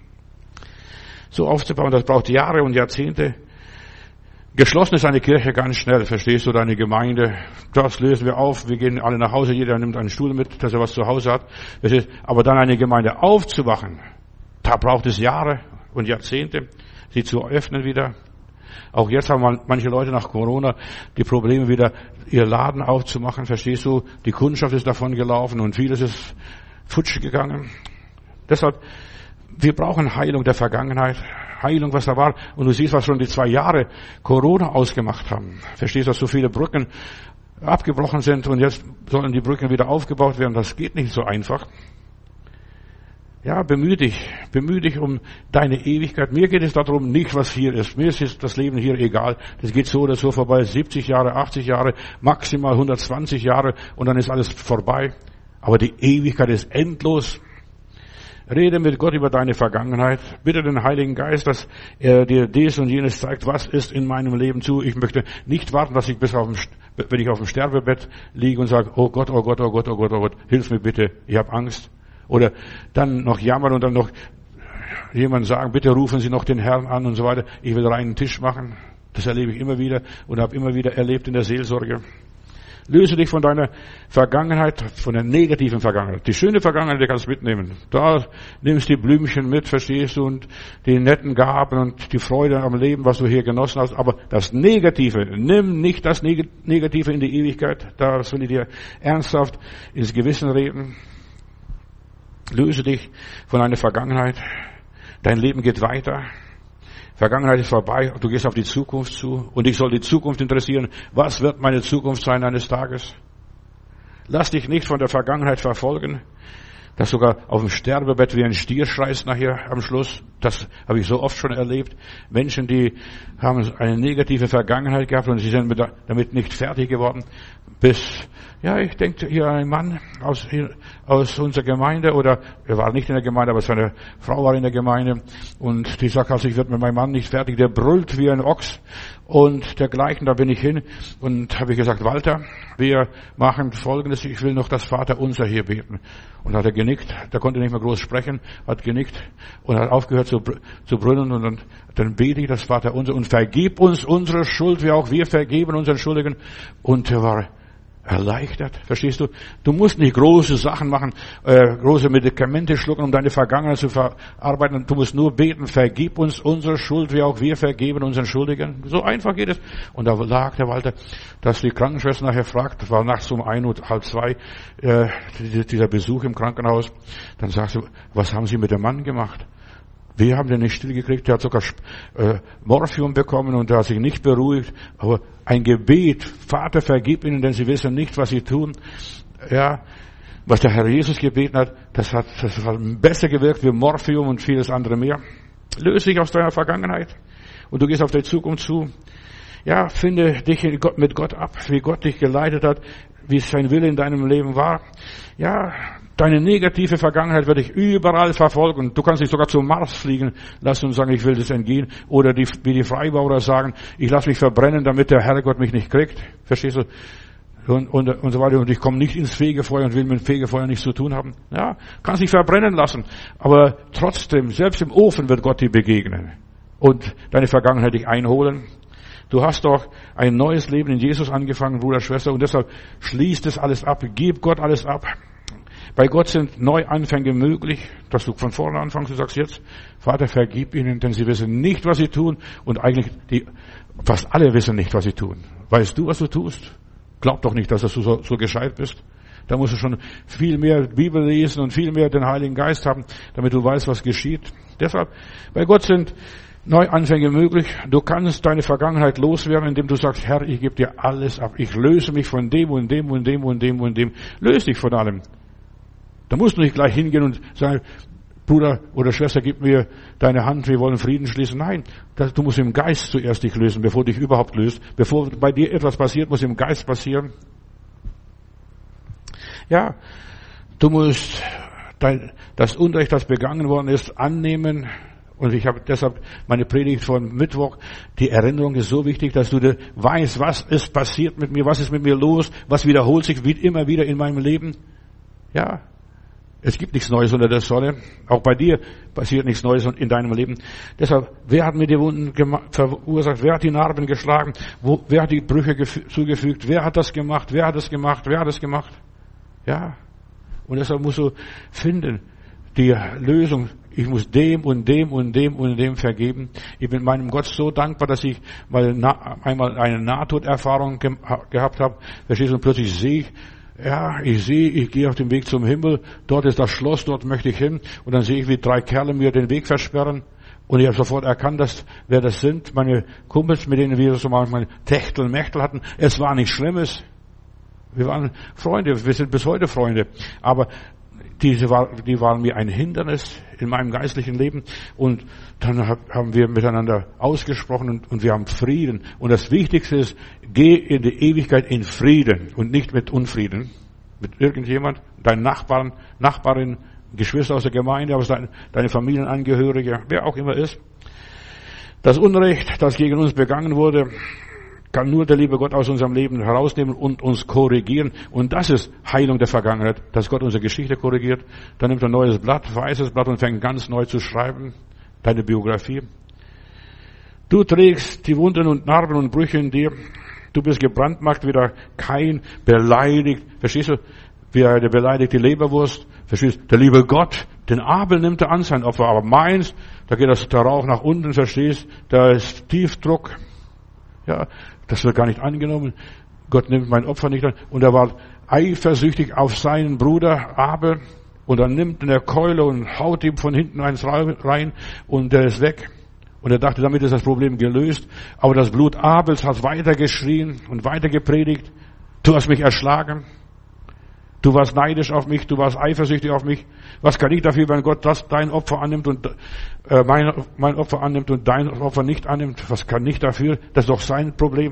So aufzubauen, das braucht Jahre und Jahrzehnte. Geschlossen ist eine Kirche ganz schnell, verstehst du, deine Gemeinde. Das lösen wir auf, wir gehen alle nach Hause, jeder nimmt einen Stuhl mit, dass er was zu Hause hat. Aber dann eine Gemeinde aufzumachen, da braucht es Jahre und Jahrzehnte, sie zu öffnen wieder. Auch jetzt haben manche Leute nach Corona die Probleme wieder, ihr Laden aufzumachen, verstehst du. Die Kundschaft ist davon gelaufen und vieles ist futsch gegangen. Deshalb, wir brauchen Heilung der Vergangenheit, Heilung, was da war. Und du siehst, was schon die zwei Jahre Corona ausgemacht haben. Verstehst du, dass so viele Brücken abgebrochen sind und jetzt sollen die Brücken wieder aufgebaut werden. Das geht nicht so einfach. Ja, bemühe dich, bemühe dich um deine Ewigkeit. Mir geht es darum, nicht was hier ist. Mir ist das Leben hier egal. Das geht so oder so vorbei. siebzig Jahre, achtzig Jahre, maximal hundertzwanzig Jahre und dann ist alles vorbei. Aber die Ewigkeit ist endlos. Rede mit Gott über deine Vergangenheit. Bitte den Heiligen Geist, dass er dir dies und jenes zeigt, was ist in meinem Leben zu. Ich möchte nicht warten, dass ich bis auf dem, wenn ich auf dem Sterbebett liege und sage, oh Gott, oh Gott, oh Gott, oh Gott, oh Gott, hilf mir bitte, ich habe Angst. Oder dann noch jammern und dann noch jemand sagen, bitte rufen Sie noch den Herrn an und so weiter. Ich will reinen Tisch machen. Das erlebe ich immer wieder und habe immer wieder erlebt in der Seelsorge. Löse dich von deiner Vergangenheit, von der negativen Vergangenheit. Die schöne Vergangenheit, die kannst du mitnehmen. Da nimmst du die Blümchen mit, verstehst du, und die netten Gaben und die Freude am Leben, was du hier genossen hast. Aber das Negative, nimm nicht das Negative in die Ewigkeit. Das will ich dir ernsthaft ins Gewissen reden. Löse dich von deiner Vergangenheit. Dein Leben geht weiter. Vergangenheit ist vorbei, du gehst auf die Zukunft zu und dich soll die Zukunft interessieren. Was wird meine Zukunft sein eines Tages? Lass dich nicht von der Vergangenheit verfolgen, dass sogar auf dem Sterbebett wie ein Stier schreist nachher am Schluss. Das habe ich so oft schon erlebt. Menschen, die haben eine negative Vergangenheit gehabt und sie sind damit nicht fertig geworden. Bis, ja, ich denke hier an einen Mann aus, hier, aus unserer Gemeinde, oder er war nicht in der Gemeinde, aber seine Frau war in der Gemeinde, und die sagt, also ich werde mit meinem Mann nicht fertig, der brüllt wie ein Ochs und dergleichen. Da bin ich hin und habe ich gesagt, Walter, wir machen Folgendes, ich will noch das Vaterunser hier beten. Und hat er genickt, der konnte nicht mehr groß sprechen, hat genickt und hat aufgehört zu, zu brüllen, und dann, dann bete ich das Vaterunser und vergib uns unsere Schuld, wie auch wir vergeben unseren Schuldigen. Und er war erleichtert, verstehst du? Du musst nicht große Sachen machen, äh, große Medikamente schlucken, um deine Vergangenheit zu verarbeiten. Du musst nur beten, vergib uns unsere Schuld, wie auch wir vergeben unseren Schuldigen. So einfach geht es. Und da lag der Walter, dass die Krankenschwester nachher fragt, das war nachts um ein und halb zwei, äh, dieser Besuch im Krankenhaus. Dann sagt sie, was haben Sie mit dem Mann gemacht? Wir haben den nicht stillgekriegt, der hat sogar äh, Morphium bekommen und der hat sich nicht beruhigt. Aber ein Gebet, Vater, vergib ihnen, denn sie wissen nicht, was sie tun. Ja, was der Herr Jesus gebeten hat, das hat, das hat besser gewirkt wie Morphium und vieles andere mehr. Löse dich aus deiner Vergangenheit und du gehst auf die Zukunft zu. Ja, finde dich mit Gott ab, wie Gott dich geleitet hat, wie sein Wille in deinem Leben war. Ja, deine negative Vergangenheit wird dich überall verfolgen. Du kannst dich sogar zum Mars fliegen lassen und sagen, ich will das entgehen. Oder die, wie die Freibauer sagen, ich lasse mich verbrennen, damit der Herrgott mich nicht kriegt. Verstehst du? Und, und, und so weiter. Und ich komme nicht ins Fegefeuer und will mit dem Fegefeuer nichts zu tun haben. Ja, kannst dich verbrennen lassen. Aber trotzdem, selbst im Ofen wird Gott dir begegnen. Und deine Vergangenheit dich einholen. Du hast doch ein neues Leben in Jesus angefangen, Bruder, Schwester. Und deshalb schließt es alles ab. Gib Gott alles ab. Bei Gott sind Neuanfänge möglich, dass du von vorne anfängst. Du sagst jetzt, Vater, vergib ihnen, denn sie wissen nicht, was sie tun. Und eigentlich, die, fast alle wissen nicht, was sie tun. Weißt du, was du tust? Glaub doch nicht, dass du so, so gescheit bist. Da musst du schon viel mehr Bibel lesen und viel mehr den Heiligen Geist haben, damit du weißt, was geschieht. Deshalb, bei Gott sind Neuanfänge möglich. Du kannst deine Vergangenheit loswerden, indem du sagst, Herr, ich gebe dir alles ab. Ich löse mich von dem und dem und dem und dem und dem. Löse dich von allem. Da musst du nicht gleich hingehen und sagen, Bruder oder Schwester, gib mir deine Hand, wir wollen Frieden schließen. Nein, das, du musst im Geist zuerst dich lösen, bevor du dich überhaupt löst. Bevor bei dir etwas passiert, muss im Geist passieren. Ja, du musst dein, das Unrecht, das begangen worden ist, annehmen. Und ich habe deshalb meine Predigt von Mittwoch, die Erinnerung ist so wichtig, dass du weißt, was ist passiert mit mir, was ist mit mir los, was wiederholt sich immer wieder in meinem Leben. Ja, es gibt nichts Neues unter der Sonne. Auch bei dir passiert nichts Neues in deinem Leben. Deshalb, wer hat mir die Wunden verursacht? Wer hat die Narben geschlagen? Wo, wer hat die Brüche zugefügt? Wer hat das gemacht? Wer hat das gemacht? Wer hat das gemacht? Ja. Und deshalb musst du finden, die Lösung. Ich muss dem und dem und dem und dem vergeben. Ich bin meinem Gott so dankbar, dass ich mal na, einmal eine Nahtoderfahrung ge- gehabt habe. Verstehst du? Und plötzlich sehe ich, ja, ich sehe, ich gehe auf dem Weg zum Himmel. Dort ist das Schloss, dort möchte ich hin. Und dann sehe ich, wie drei Kerle mir den Weg versperren. Und ich habe sofort erkannt, dass, wer das sind. Meine Kumpels, mit denen wir so manchmal Techtel, Mechtel hatten. Es war nichts Schlimmes. Wir waren Freunde, wir sind bis heute Freunde. Aber diese war, die waren mir ein Hindernis in meinem geistlichen Leben. Und dann haben wir miteinander ausgesprochen und, und wir haben Frieden. Und das Wichtigste ist, geh in die Ewigkeit in Frieden und nicht mit Unfrieden. Mit irgendjemand, deinen Nachbarn, Nachbarin, Geschwister aus der Gemeinde, aus dein, deine Familienangehörige, wer auch immer ist. Das Unrecht, das gegen uns begangen wurde, kann nur der liebe Gott aus unserem Leben herausnehmen und uns korrigieren. Und das ist Heilung der Vergangenheit, dass Gott unsere Geschichte korrigiert. Dann nimmt er ein neues Blatt, weißes Blatt und fängt ganz neu zu schreiben. Deine Biografie. Du trägst die Wunden und Narben und Brüche in dir. Du bist gebrandmarkt, wieder kein beleidigt. Verstehst du? Wie eine beleidigte Leberwurst. Verstehst du? Der liebe Gott, den Abel nimmt er an sein Opfer. Aber meins, da geht das, der Rauch nach unten, verstehst du? Da ist Tiefdruck. Ja, das wird gar nicht angenommen. Gott nimmt mein Opfer nicht an. Und er war eifersüchtig auf seinen Bruder Abel. Und dann nimmt er eine Keule und haut ihm von hinten eins rein und der ist weg. Und er dachte, damit ist das Problem gelöst. Aber das Blut Abels hat weiter geschrien und weiter gepredigt. Du hast mich erschlagen. Du warst neidisch auf mich. Du warst eifersüchtig auf mich. Was kann ich dafür, wenn Gott das dein Opfer annimmt und äh, mein, mein Opfer annimmt und dein Opfer nicht annimmt? Was kann ich dafür? Das ist doch sein Problem.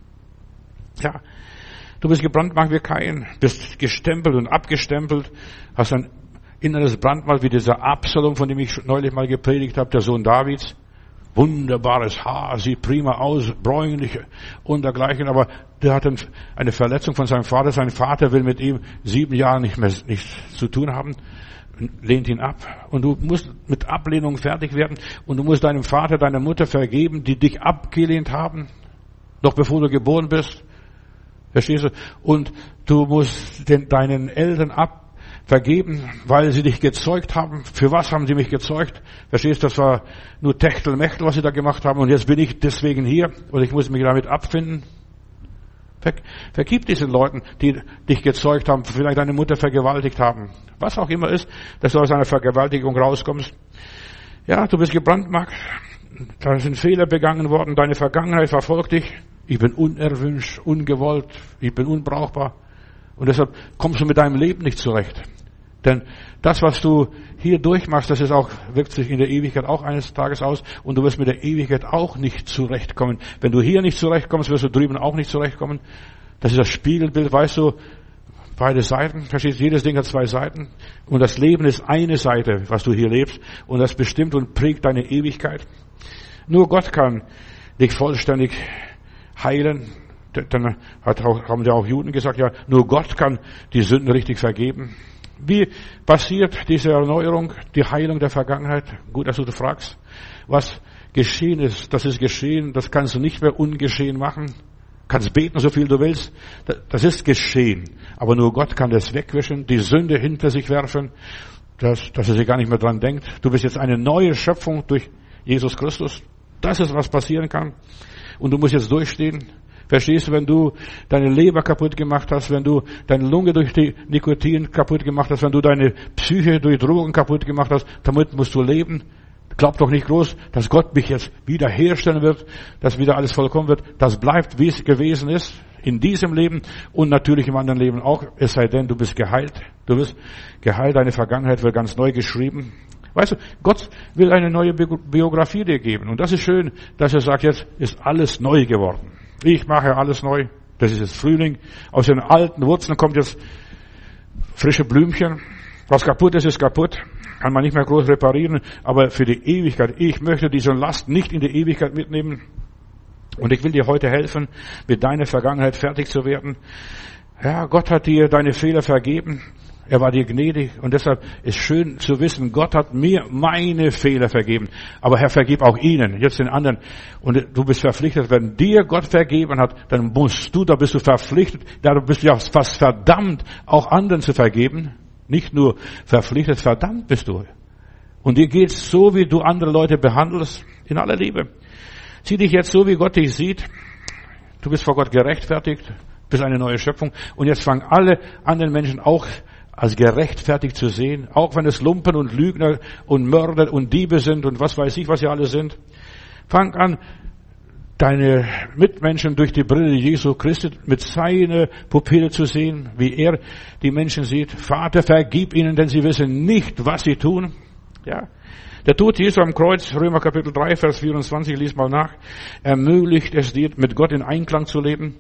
Ja. Du bist gebrandmarkt wie Kain, bist gestempelt und abgestempelt, hast ein inneres Brandmal wie dieser Absalom, von dem ich neulich mal gepredigt habe, der Sohn Davids. Wunderbares Haar, sieht prima aus, bräunlich und dergleichen, aber der hat eine Verletzung von seinem Vater. Sein Vater will mit ihm sieben Jahre nicht mehr nichts zu tun haben, lehnt ihn ab. Und du musst mit Ablehnung fertig werden und du musst deinem Vater, deiner Mutter vergeben, die dich abgelehnt haben, noch bevor du geboren bist. Verstehst du? Und du musst den, deinen Eltern ab vergeben, weil sie dich gezeugt haben. Für was haben sie mich gezeugt? Verstehst du? Das war nur Techtelmechtel, was sie da gemacht haben. Und jetzt bin ich deswegen hier und ich muss mich damit abfinden. Ver, vergib diesen Leuten, die dich gezeugt haben, vielleicht deine Mutter vergewaltigt haben. Was auch immer ist, dass du aus einer Vergewaltigung rauskommst. Ja, du bist gebrandmarkt. Da sind Fehler begangen worden. Deine Vergangenheit verfolgt dich. Ich bin unerwünscht, ungewollt. Ich bin unbrauchbar. Und deshalb kommst du mit deinem Leben nicht zurecht. Denn das, was du hier durchmachst, das ist auch, wirkt sich in der Ewigkeit auch eines Tages aus. Und du wirst mit der Ewigkeit auch nicht zurechtkommen. Wenn du hier nicht zurechtkommst, wirst du drüben auch nicht zurechtkommen. Das ist das Spiegelbild, weißt du, beide Seiten. Verstehst du? Jedes Ding hat zwei Seiten. Und das Leben ist eine Seite, was du hier lebst. Und das bestimmt und prägt deine Ewigkeit. Nur Gott kann dich vollständig heilen. Dann hat auch, haben ja auch Juden gesagt, ja, nur Gott kann die Sünden richtig vergeben. Wie passiert diese Erneuerung, die Heilung der Vergangenheit? Gut, dass du das fragst. Was geschehen ist, das ist geschehen, das kannst du nicht mehr ungeschehen machen. Kannst beten, so viel du willst. Das ist geschehen. Aber nur Gott kann das wegwischen, die Sünde hinter sich werfen, dass, dass er sich gar nicht mehr dran denkt. Du bist jetzt eine neue Schöpfung durch Jesus Christus. Das ist, was passieren kann. Und du musst jetzt durchstehen. Verstehst du, wenn du deine Leber kaputt gemacht hast, wenn du deine Lunge durch die Nikotin kaputt gemacht hast, wenn du deine Psyche durch Drogen kaputt gemacht hast, damit musst du leben. Glaub doch nicht groß, dass Gott mich jetzt wiederherstellen wird, dass wieder alles vollkommen wird. Das bleibt, wie es gewesen ist, in diesem Leben und natürlich im anderen Leben auch. Es sei denn, du bist geheilt. Du bist geheilt, deine Vergangenheit wird ganz neu geschrieben. Weißt du, Gott will eine neue Biografie dir geben. Und das ist schön, dass er sagt, jetzt ist alles neu geworden. Ich mache alles neu. Das ist jetzt Frühling. Aus den alten Wurzeln kommt jetzt frische Blümchen. Was kaputt ist, ist kaputt. Kann man nicht mehr groß reparieren. Aber für die Ewigkeit. Ich möchte diese Last nicht in die Ewigkeit mitnehmen. Und ich will dir heute helfen, mit deiner Vergangenheit fertig zu werden. Ja, Gott hat dir deine Fehler vergeben. Er war dir gnädig und deshalb ist schön zu wissen, Gott hat mir meine Fehler vergeben. Aber Herr, vergib auch ihnen, jetzt den anderen. Und du bist verpflichtet, wenn dir Gott vergeben hat, dann musst du, da bist du verpflichtet, da bist du ja fast verdammt, auch anderen zu vergeben. Nicht nur verpflichtet, verdammt bist du. Und dir geht's so, wie du andere Leute behandelst, in aller Liebe. Sieh dich jetzt so, wie Gott dich sieht. Du bist vor Gott gerechtfertigt, bist eine neue Schöpfung. Und jetzt fangen alle anderen Menschen auch als gerechtfertigt zu sehen, auch wenn es Lumpen und Lügner und Mörder und Diebe sind und was weiß ich, was sie alle sind. Fang an, deine Mitmenschen durch die Brille Jesu Christi mit seiner Pupille zu sehen, wie er die Menschen sieht. Vater, vergib ihnen, denn sie wissen nicht, was sie tun. Ja. Der Tod Jesu am Kreuz, Römer Kapitel drei, Vers vierundzwanzig, lies mal nach, ermöglicht es dir, mit Gott in Einklang zu leben.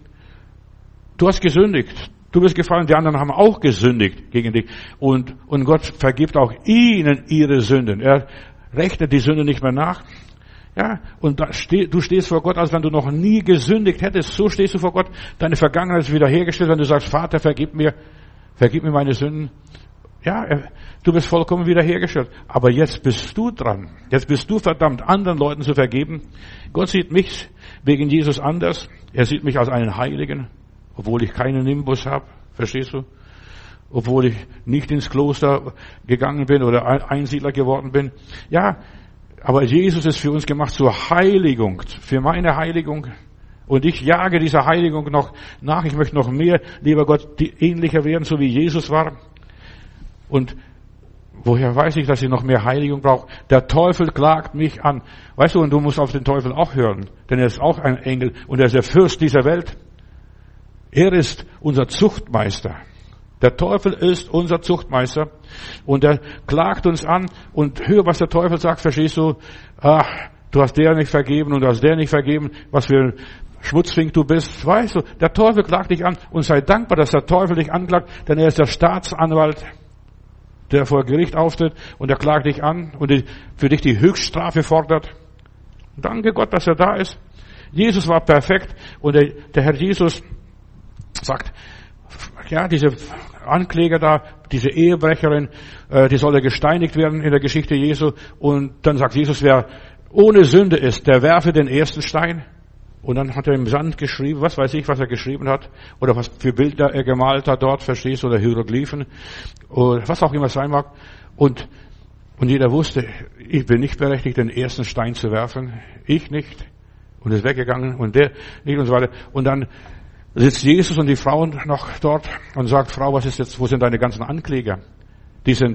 Du hast gesündigt. Du bist gefallen, die anderen haben auch gesündigt gegen dich. Und, und Gott vergibt auch ihnen ihre Sünden. Er rechnet die Sünde nicht mehr nach. Ja, und da steh, du stehst vor Gott, als wenn du noch nie gesündigt hättest. So stehst du vor Gott. Deine Vergangenheit ist wiederhergestellt, wenn du sagst, Vater, vergib mir, vergib mir meine Sünden. Ja, du bist vollkommen wiederhergestellt. Aber jetzt bist du dran. Jetzt bist du verdammt, anderen Leuten zu vergeben. Gott sieht mich wegen Jesus anders. Er sieht mich als einen Heiligen. Obwohl ich keinen Nimbus habe, verstehst du? Obwohl ich nicht ins Kloster gegangen bin oder Einsiedler geworden bin. Ja, aber Jesus ist für uns gemacht zur Heiligung, für meine Heiligung. Und ich jage dieser Heiligung noch nach. Ich möchte noch mehr, lieber Gott, die ähnlicher werden, so wie Jesus war. Und woher weiß ich, dass ich noch mehr Heiligung brauche? Der Teufel klagt mich an. Weißt du, und du musst auf den Teufel auch hören, denn er ist auch ein Engel und er ist der Fürst dieser Welt. Er ist unser Zuchtmeister. Der Teufel ist unser Zuchtmeister. Und er klagt uns an. Und hör, was der Teufel sagt, verstehst du? Ach, du hast der nicht vergeben und du hast der nicht vergeben. Was für ein Schmutzfink du bist. Weißt du, der Teufel klagt dich an. Und sei dankbar, dass der Teufel dich anklagt. Denn er ist der Staatsanwalt, der vor Gericht auftritt. Und er klagt dich an und für dich die Höchststrafe fordert. Danke Gott, dass er da ist. Jesus war perfekt. Und der, der Herr Jesus sagt, ja, diese Ankläger da, diese Ehebrecherin, äh, die soll ja gesteinigt werden in der Geschichte Jesu. Und dann sagt Jesus, wer ohne Sünde ist, der werfe den ersten Stein. Und dann hat er im Sand geschrieben, was weiß ich, was er geschrieben hat, oder was für Bilder er gemalt hat dort, verstehst du, oder Hieroglyphen, oder was auch immer sein mag. Und, und jeder wusste, ich bin nicht berechtigt, den ersten Stein zu werfen. Ich nicht. Und ist weggegangen und der nicht und so weiter. Und dann sitzt Jesus und die Frauen noch dort und sagt, Frau, was ist jetzt, wo sind deine ganzen Ankläger? Die sind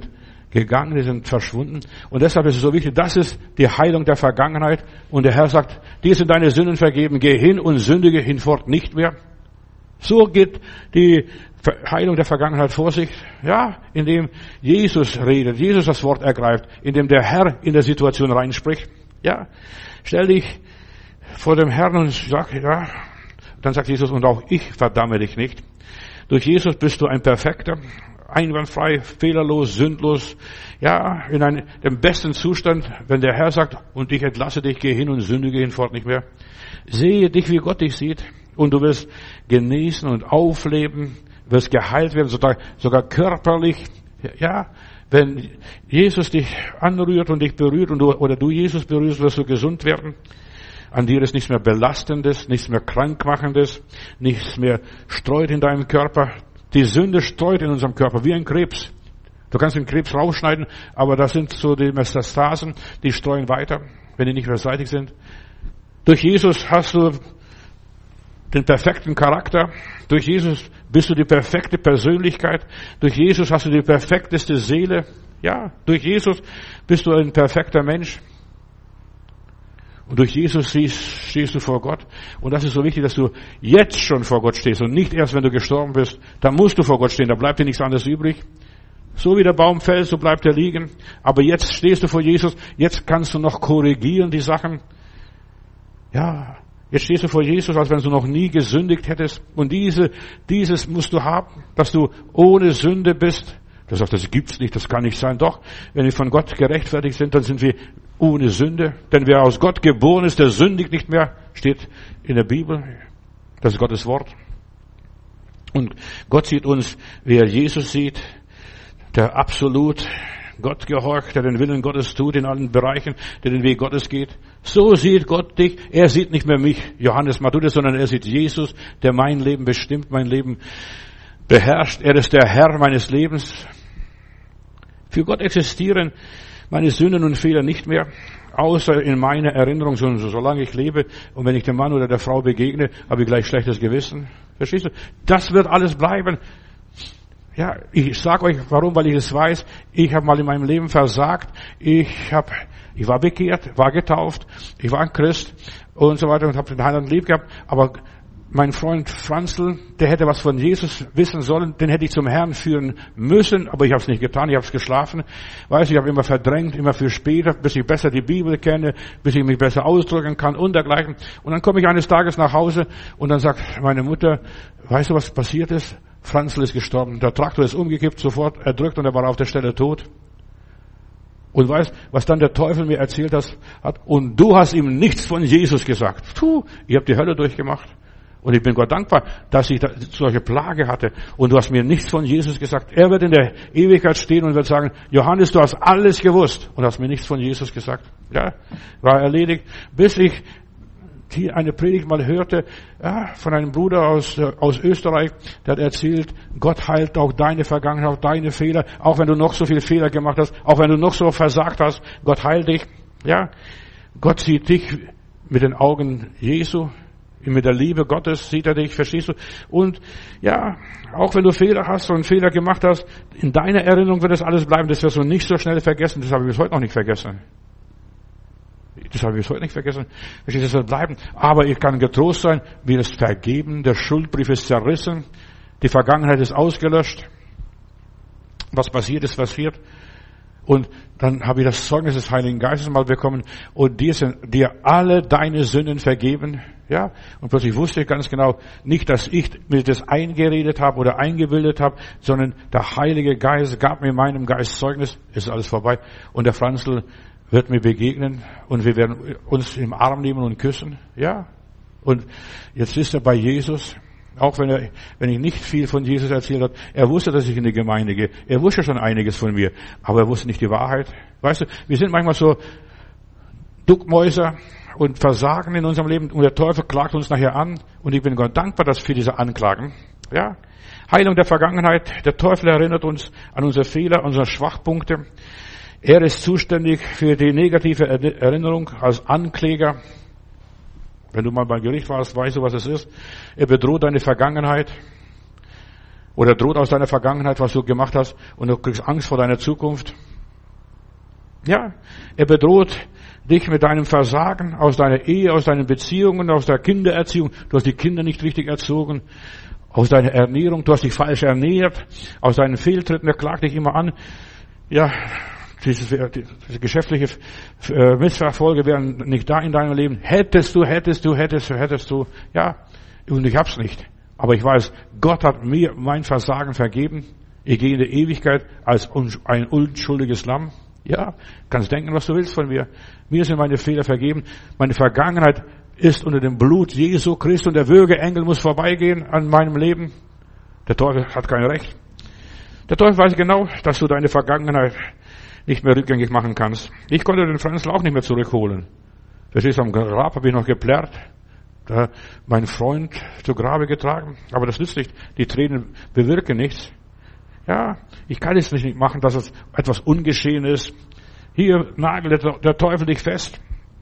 gegangen, die sind verschwunden. Und deshalb ist es so wichtig, das ist die Heilung der Vergangenheit. Und der Herr sagt, dir sind deine Sünden vergeben, geh hin und sündige hinfort nicht mehr. So geht die Heilung der Vergangenheit vor sich, ja, indem Jesus redet, Jesus das Wort ergreift, indem der Herr in der Situation reinspricht, ja. Stell dich vor dem Herrn und sag, ja, dann sagt Jesus, und auch ich verdamme dich nicht. Durch Jesus bist du ein Perfekter, einwandfrei, fehlerlos, sündlos, ja, in einem, dem besten Zustand, wenn der Herr sagt, und ich entlasse dich, geh hin und sündige hinfort nicht mehr. Sehe dich, wie Gott dich sieht, und du wirst genießen und aufleben, wirst geheilt werden, sogar, sogar körperlich, ja. Wenn Jesus dich anrührt und dich berührt, und du, oder du Jesus berührst, wirst du gesund werden. An dir ist nichts mehr Belastendes, nichts mehr Krankmachendes, nichts mehr streut in deinem Körper. Die Sünde streut in unserem Körper wie ein Krebs. Du kannst den Krebs rausschneiden, aber das sind so die Metastasen, die streuen weiter, wenn die nicht beseitigt sind. Durch Jesus hast du den perfekten Charakter. Durch Jesus bist du die perfekte Persönlichkeit. Durch Jesus hast du die perfekteste Seele. Ja, durch Jesus bist du ein perfekter Mensch. Und durch Jesus siehst, stehst du vor Gott. Und das ist so wichtig, dass du jetzt schon vor Gott stehst und nicht erst, wenn du gestorben bist. Da musst du vor Gott stehen, da bleibt dir nichts anderes übrig. So wie der Baum fällt, so bleibt er liegen. Aber jetzt stehst du vor Jesus, jetzt kannst du noch korrigieren die Sachen. Ja, jetzt stehst du vor Jesus, als wenn du noch nie gesündigt hättest. Und diese, dieses musst du haben, dass du ohne Sünde bist. Du sagst, das gibt's nicht, das kann nicht sein. Doch, wenn wir von Gott gerechtfertigt sind, dann sind wir ohne Sünde. Denn wer aus Gott geboren ist, der sündigt nicht mehr. Steht in der Bibel. Das ist Gottes Wort. Und Gott sieht uns, wie er Jesus sieht, der absolut Gott gehorcht, der den Willen Gottes tut in allen Bereichen, der den Weg Gottes geht. So sieht Gott dich. Er sieht nicht mehr mich, Johannes Matthäus, sondern er sieht Jesus, der mein Leben bestimmt, mein Leben beherrscht. Er ist der Herr meines Lebens. Für Gott existieren meine Sünden und Fehler nicht mehr, außer in meiner Erinnerung, so, solange ich lebe. Und wenn ich dem Mann oder der Frau begegne, habe ich gleich schlechtes Gewissen. Verstehst du? Das wird alles bleiben. Ja, ich sage euch, warum, weil ich es weiß. Ich habe mal in meinem Leben versagt. Ich habe, ich war bekehrt, war getauft, ich war ein Christ und so weiter und habe den Heiland lieb gehabt. Aber mein Freund Franzl, der hätte was von Jesus wissen sollen, den hätte ich zum Herrn führen müssen, aber ich habe es nicht getan, ich habe es geschlafen. Weißt du, ich habe immer verdrängt, immer für später, bis ich besser die Bibel kenne, bis ich mich besser ausdrücken kann und dergleichen. Und dann komme ich eines Tages nach Hause und dann sagt meine Mutter, weißt du, was passiert ist? Franzl ist gestorben, der Traktor ist umgekippt, sofort erdrückt und er war auf der Stelle tot. Und weißt, was dann der Teufel mir erzählt hat? Und du hast ihm nichts von Jesus gesagt. Puh, ich habe die Hölle durchgemacht. Und ich bin Gott dankbar, dass ich da solche Plage hatte. Und du hast mir nichts von Jesus gesagt. Er wird in der Ewigkeit stehen und wird sagen, Johannes, du hast alles gewusst und hast mir nichts von Jesus gesagt. Ja, war erledigt. Bis ich hier eine Predigt mal hörte, ja, von einem Bruder aus, aus Österreich, der hat erzählt, Gott heilt auch deine Vergangenheit, auch deine Fehler, auch wenn du noch so viele Fehler gemacht hast, auch wenn du noch so versagt hast, Gott heilt dich. Ja, Gott sieht dich mit den Augen Jesu. Mit der Liebe Gottes sieht er dich, verstehst du? Und ja, auch wenn du Fehler hast und Fehler gemacht hast, in deiner Erinnerung wird das alles bleiben. Das wirst du nicht so schnell vergessen. Das habe ich bis heute noch nicht vergessen. Das habe ich bis heute nicht vergessen. Verstehst du, das wird bleiben. Aber ich kann getrost sein, mir ist vergeben, der Schuldbrief ist zerrissen, die Vergangenheit ist ausgelöscht. Was passiert ist, passiert. Und dann habe ich das Zeugnis des Heiligen Geistes mal bekommen. Und dir sind dir alle deine Sünden vergeben. Ja. Und plötzlich wusste ich ganz genau, nicht, dass ich mir das eingeredet habe oder eingebildet habe, sondern der Heilige Geist gab mir meinem Geist Zeugnis. Ist alles vorbei. Und der Franzl wird mir begegnen. Und wir werden uns im Arm nehmen und küssen. Ja. Und jetzt ist er bei Jesus. Auch wenn er, wenn ich nicht viel von Jesus erzählt habe, er wusste, dass ich in die Gemeinde gehe. Er wusste schon einiges von mir, aber er wusste nicht die Wahrheit. Weißt du, wir sind manchmal so Duckmäuser und versagen in unserem Leben und der Teufel klagt uns nachher an und ich bin Gott dankbar, dass für diese Anklagen. Ja, Heilung der Vergangenheit. Der Teufel erinnert uns an unsere Fehler, unsere Schwachpunkte. Er ist zuständig für die negative Erinnerung als Ankläger. Wenn du mal beim Gericht warst, weißt du, was es ist. Er bedroht deine Vergangenheit. Oder droht aus deiner Vergangenheit, was du gemacht hast. Und du kriegst Angst vor deiner Zukunft. Ja, er bedroht dich mit deinem Versagen aus deiner Ehe, aus deinen Beziehungen, aus der Kindererziehung. Du hast die Kinder nicht richtig erzogen. Aus deiner Ernährung, du hast dich falsch ernährt. Aus deinen Fehltritten, er klagt dich immer an. Ja, diese, diese geschäftliche Missverfolge wären nicht da in deinem Leben. Hättest du, hättest du, hättest du, hättest du. Ja, und ich hab's nicht. Aber ich weiß, Gott hat mir mein Versagen vergeben. Ich gehe in die Ewigkeit als ein unschuldiges Lamm. Ja, kannst denken, was du willst von mir. Mir sind meine Fehler vergeben. Meine Vergangenheit ist unter dem Blut Jesu Christi und der Würgeengel muss vorbeigehen an meinem Leben. Der Teufel hat kein Recht. Der Teufel weiß genau, dass du deine Vergangenheit nicht mehr rückgängig machen kannst. Ich konnte den Franzl auch nicht mehr zurückholen. Verstehst du, am Grab habe ich noch geplärrt, da meinen Freund zu Grabe getragen. Aber das nützt nicht. Die Tränen bewirken nichts. Ja, ich kann es nicht machen, dass es etwas ungeschehen ist. Hier nagelt der Teufel dich fest.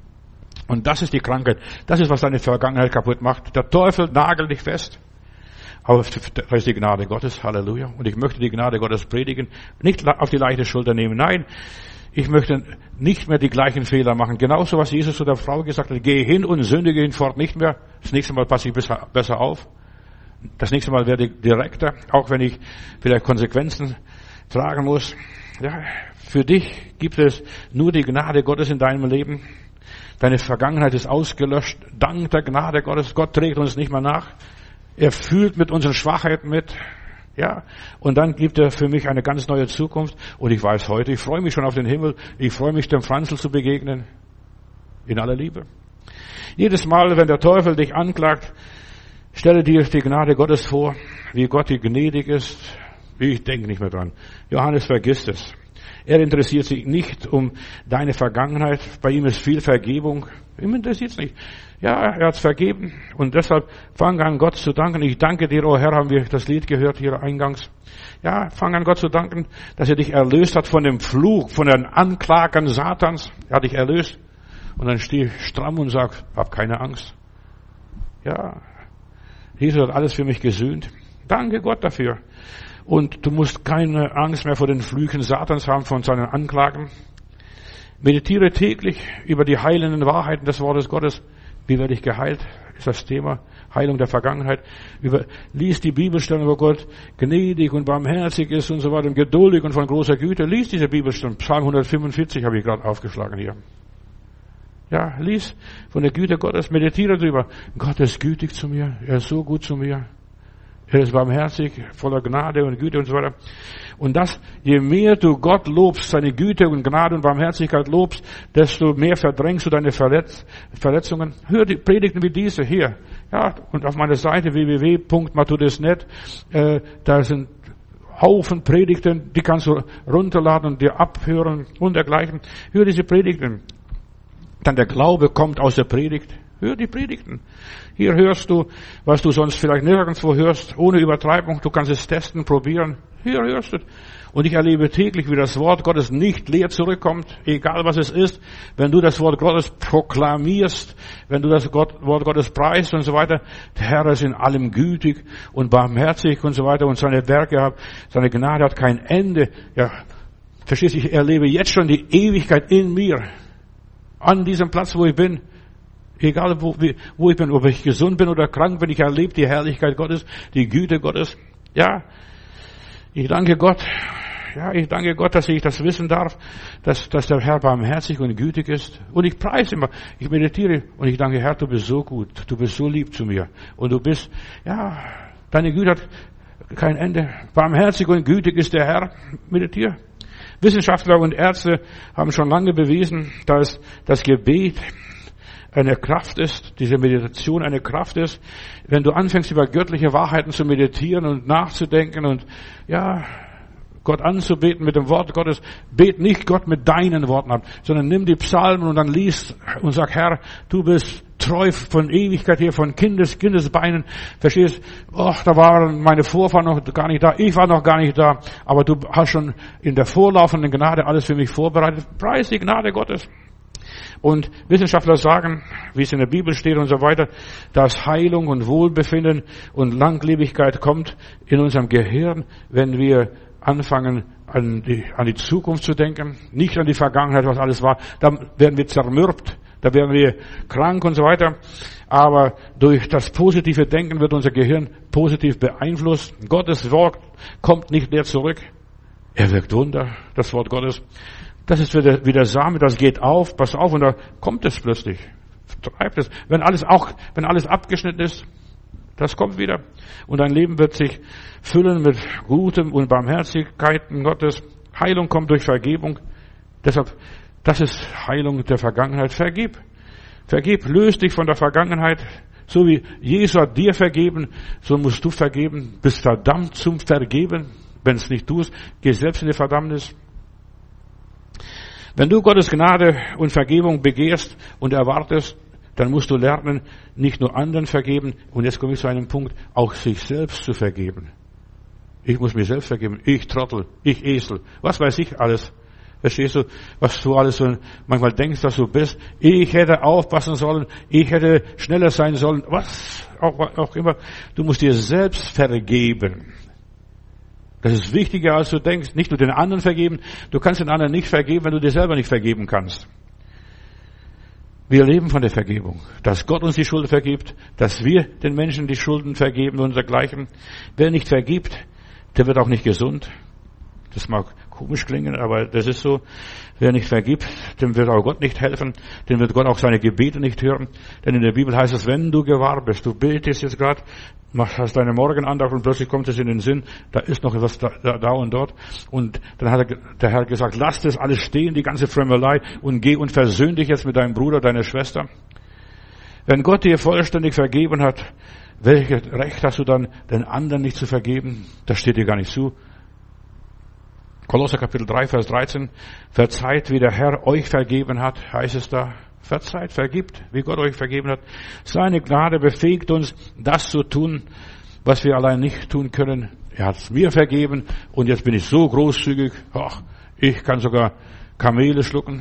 Und das ist die Krankheit. Das ist, was deine Vergangenheit kaputt macht. Der Teufel nagelt dich fest. Aber das ist die Gnade Gottes. Halleluja. Und ich möchte die Gnade Gottes predigen. Nicht auf die leichte Schulter nehmen. Nein, ich möchte nicht mehr die gleichen Fehler machen. Genauso, was Jesus zu der Frau gesagt hat. Geh hin und sündige hinfort nicht mehr. Das nächste Mal passe ich besser auf. Das nächste Mal werde ich direkter, auch wenn ich vielleicht Konsequenzen tragen muss. Ja, für dich gibt es nur die Gnade Gottes in deinem Leben. Deine Vergangenheit ist ausgelöscht. Dank der Gnade Gottes. Gott trägt uns nicht mehr nach. Er fühlt mit unseren Schwachheiten mit. Ja, und dann gibt er für mich eine ganz neue Zukunft. Und ich weiß heute, ich freue mich schon auf den Himmel. Ich freue mich, dem Franzl zu begegnen. In aller Liebe. Jedes Mal, wenn der Teufel dich anklagt, stelle dir die Gnade Gottes vor, wie Gott dir gnädig ist. Ich denke nicht mehr dran. Johannes vergisst es. Er interessiert sich nicht um deine Vergangenheit. Bei ihm ist viel Vergebung. Ihm interessiert es nicht. Ja, er hat es vergeben. Und deshalb fang an, Gott zu danken. Ich danke dir, oh Herr, haben wir das Lied gehört hier eingangs. Ja, fang an, Gott zu danken, dass er dich erlöst hat von dem Fluch, von den Anklagen Satans. Er hat dich erlöst. Und dann steh stramm und sag, hab keine Angst. Ja, Jesus hat alles für mich gesühnt. Danke Gott dafür. Und du musst keine Angst mehr vor den Flüchen Satans haben, von seinen Anklagen. Meditiere täglich über die heilenden Wahrheiten des Wortes Gottes. Wie werde ich geheilt? Ist das Thema. Heilung der Vergangenheit. Über, lies die Bibelstellen, wo Gott gnädig und barmherzig ist und so weiter und geduldig und von großer Güte. Lies diese Bibelstellen. Psalm hundertfünfundvierzig habe ich gerade aufgeschlagen hier. Ja, lies von der Güte Gottes, meditiere drüber. Gott ist gütig zu mir, er ist so gut zu mir. Er ist barmherzig, voller Gnade und Güte und so weiter. Und das, je mehr du Gott lobst, seine Güte und Gnade und Barmherzigkeit lobst, desto mehr verdrängst du deine Verletz- Verletzungen. Hör die Predigten wie diese hier. Ja, und auf meiner Seite w w w punkt matthäus punkt net, äh, da sind Haufen Predigten, die kannst du runterladen und dir abhören und dergleichen. Hör diese Predigten. Dann der Glaube kommt aus der Predigt. Hör die Predigten. Hier hörst du, was du sonst vielleicht nirgendwo hörst, ohne Übertreibung. Du kannst es testen, probieren. Hier hörst du. Und ich erlebe täglich, wie das Wort Gottes nicht leer zurückkommt, egal was es ist. Wenn du das Wort Gottes proklamierst, wenn du das Wort Gottes preist und so weiter, der Herr ist in allem gütig und barmherzig und so weiter und seine Werke hat, seine Gnade hat kein Ende. Ja, verstehst du, ich erlebe jetzt schon die Ewigkeit in mir. An diesem Platz, wo ich bin, egal wo, wo ich bin, ob ich gesund bin oder krank bin, ich erlebe die Herrlichkeit Gottes, die Güte Gottes. Ja, ich danke Gott. Ja, ich danke Gott, dass ich das wissen darf, dass, dass der Herr barmherzig und gütig ist. Und ich preise immer, ich meditiere und ich danke, Herr, du bist so gut, du bist so lieb zu mir. Und du bist, ja, deine Güte hat kein Ende. Barmherzig und gütig ist der Herr. Meditiere. Wissenschaftler und Ärzte haben schon lange bewiesen, dass das Gebet eine Kraft ist, diese Meditation eine Kraft ist. Wenn du anfängst, über göttliche Wahrheiten zu meditieren und nachzudenken und, ja, Gott anzubeten mit dem Wort Gottes, bet nicht Gott mit deinen Worten ab, sondern nimm die Psalmen und dann liest und sag, Herr, du bist treu von Ewigkeit her, von Kindes, Kindesbeinen, verstehst, ach, da waren meine Vorfahren noch gar nicht da, ich war noch gar nicht da, aber du hast schon in der vorlaufenden Gnade alles für mich vorbereitet. Preis die Gnade Gottes. Und Wissenschaftler sagen, wie es in der Bibel steht und so weiter, dass Heilung und Wohlbefinden und Langlebigkeit kommt in unserem Gehirn, wenn wir anfangen, an die, an die Zukunft zu denken, nicht an die Vergangenheit, was alles war. Da werden wir zermürbt, da werden wir krank und so weiter. Aber durch das positive Denken wird unser Gehirn positiv beeinflusst. Gottes Wort kommt nicht leer zurück. Er wirkt Wunder, das Wort Gottes. Das ist wie der, wie der Same, das geht auf, pass auf, und da kommt es plötzlich. Treibt es. Wenn alles auch, wenn alles abgeschnitten ist, das kommt wieder. Und dein Leben wird sich füllen mit Gutem und Barmherzigkeiten Gottes. Heilung kommt durch Vergebung. Deshalb, das ist Heilung der Vergangenheit. Vergib. Vergib. Löse dich von der Vergangenheit. So wie Jesus hat dir vergeben, so musst du vergeben. Bist verdammt zum Vergeben. Wenn es nicht tust, geh selbst in die Verdammnis. Wenn du Gottes Gnade und Vergebung begehrst und erwartest, dann musst du lernen, nicht nur anderen vergeben, und jetzt komme ich zu einem Punkt, auch sich selbst zu vergeben. Ich muss mir selbst vergeben. Ich Trottel, ich Esel, was weiß ich alles. Verstehst du, was du alles so manchmal denkst, dass du bist? Ich hätte aufpassen sollen, ich hätte schneller sein sollen, was auch, auch immer. Du musst dir selbst vergeben. Das ist wichtiger, als du denkst. Nicht nur den anderen vergeben. Du kannst den anderen nicht vergeben, wenn du dir selber nicht vergeben kannst. Wir leben von der Vergebung. Dass Gott uns die Schuld vergibt, dass wir den Menschen die Schulden vergeben und dergleichen. Wer nicht vergibt, der wird auch nicht gesund. Das mag komisch klingen, aber das ist so. Wer nicht vergibt, dem wird auch Gott nicht helfen. Dem wird Gott auch seine Gebete nicht hören. Denn in der Bibel heißt es, wenn du gewahr bist, du betest jetzt gerade, hast deine Morgenandacht und plötzlich kommt es in den Sinn, da ist noch etwas da, da und dort. Und dann hat der Herr gesagt, lass das alles stehen, die ganze Frömmelei, und geh und versöhn dich jetzt mit deinem Bruder, deiner Schwester. Wenn Gott dir vollständig vergeben hat, welches Recht hast du dann, den anderen nicht zu vergeben? Das steht dir gar nicht zu. Kolosser Kapitel drei, Vers dreizehn. Verzeiht, wie der Herr euch vergeben hat, heißt es da. Verzeiht, vergibt, wie Gott euch vergeben hat. Seine Gnade befähigt uns, das zu tun, was wir allein nicht tun können. Er hat es mir vergeben und jetzt bin ich so großzügig. Ach, ich kann sogar Kamele schlucken,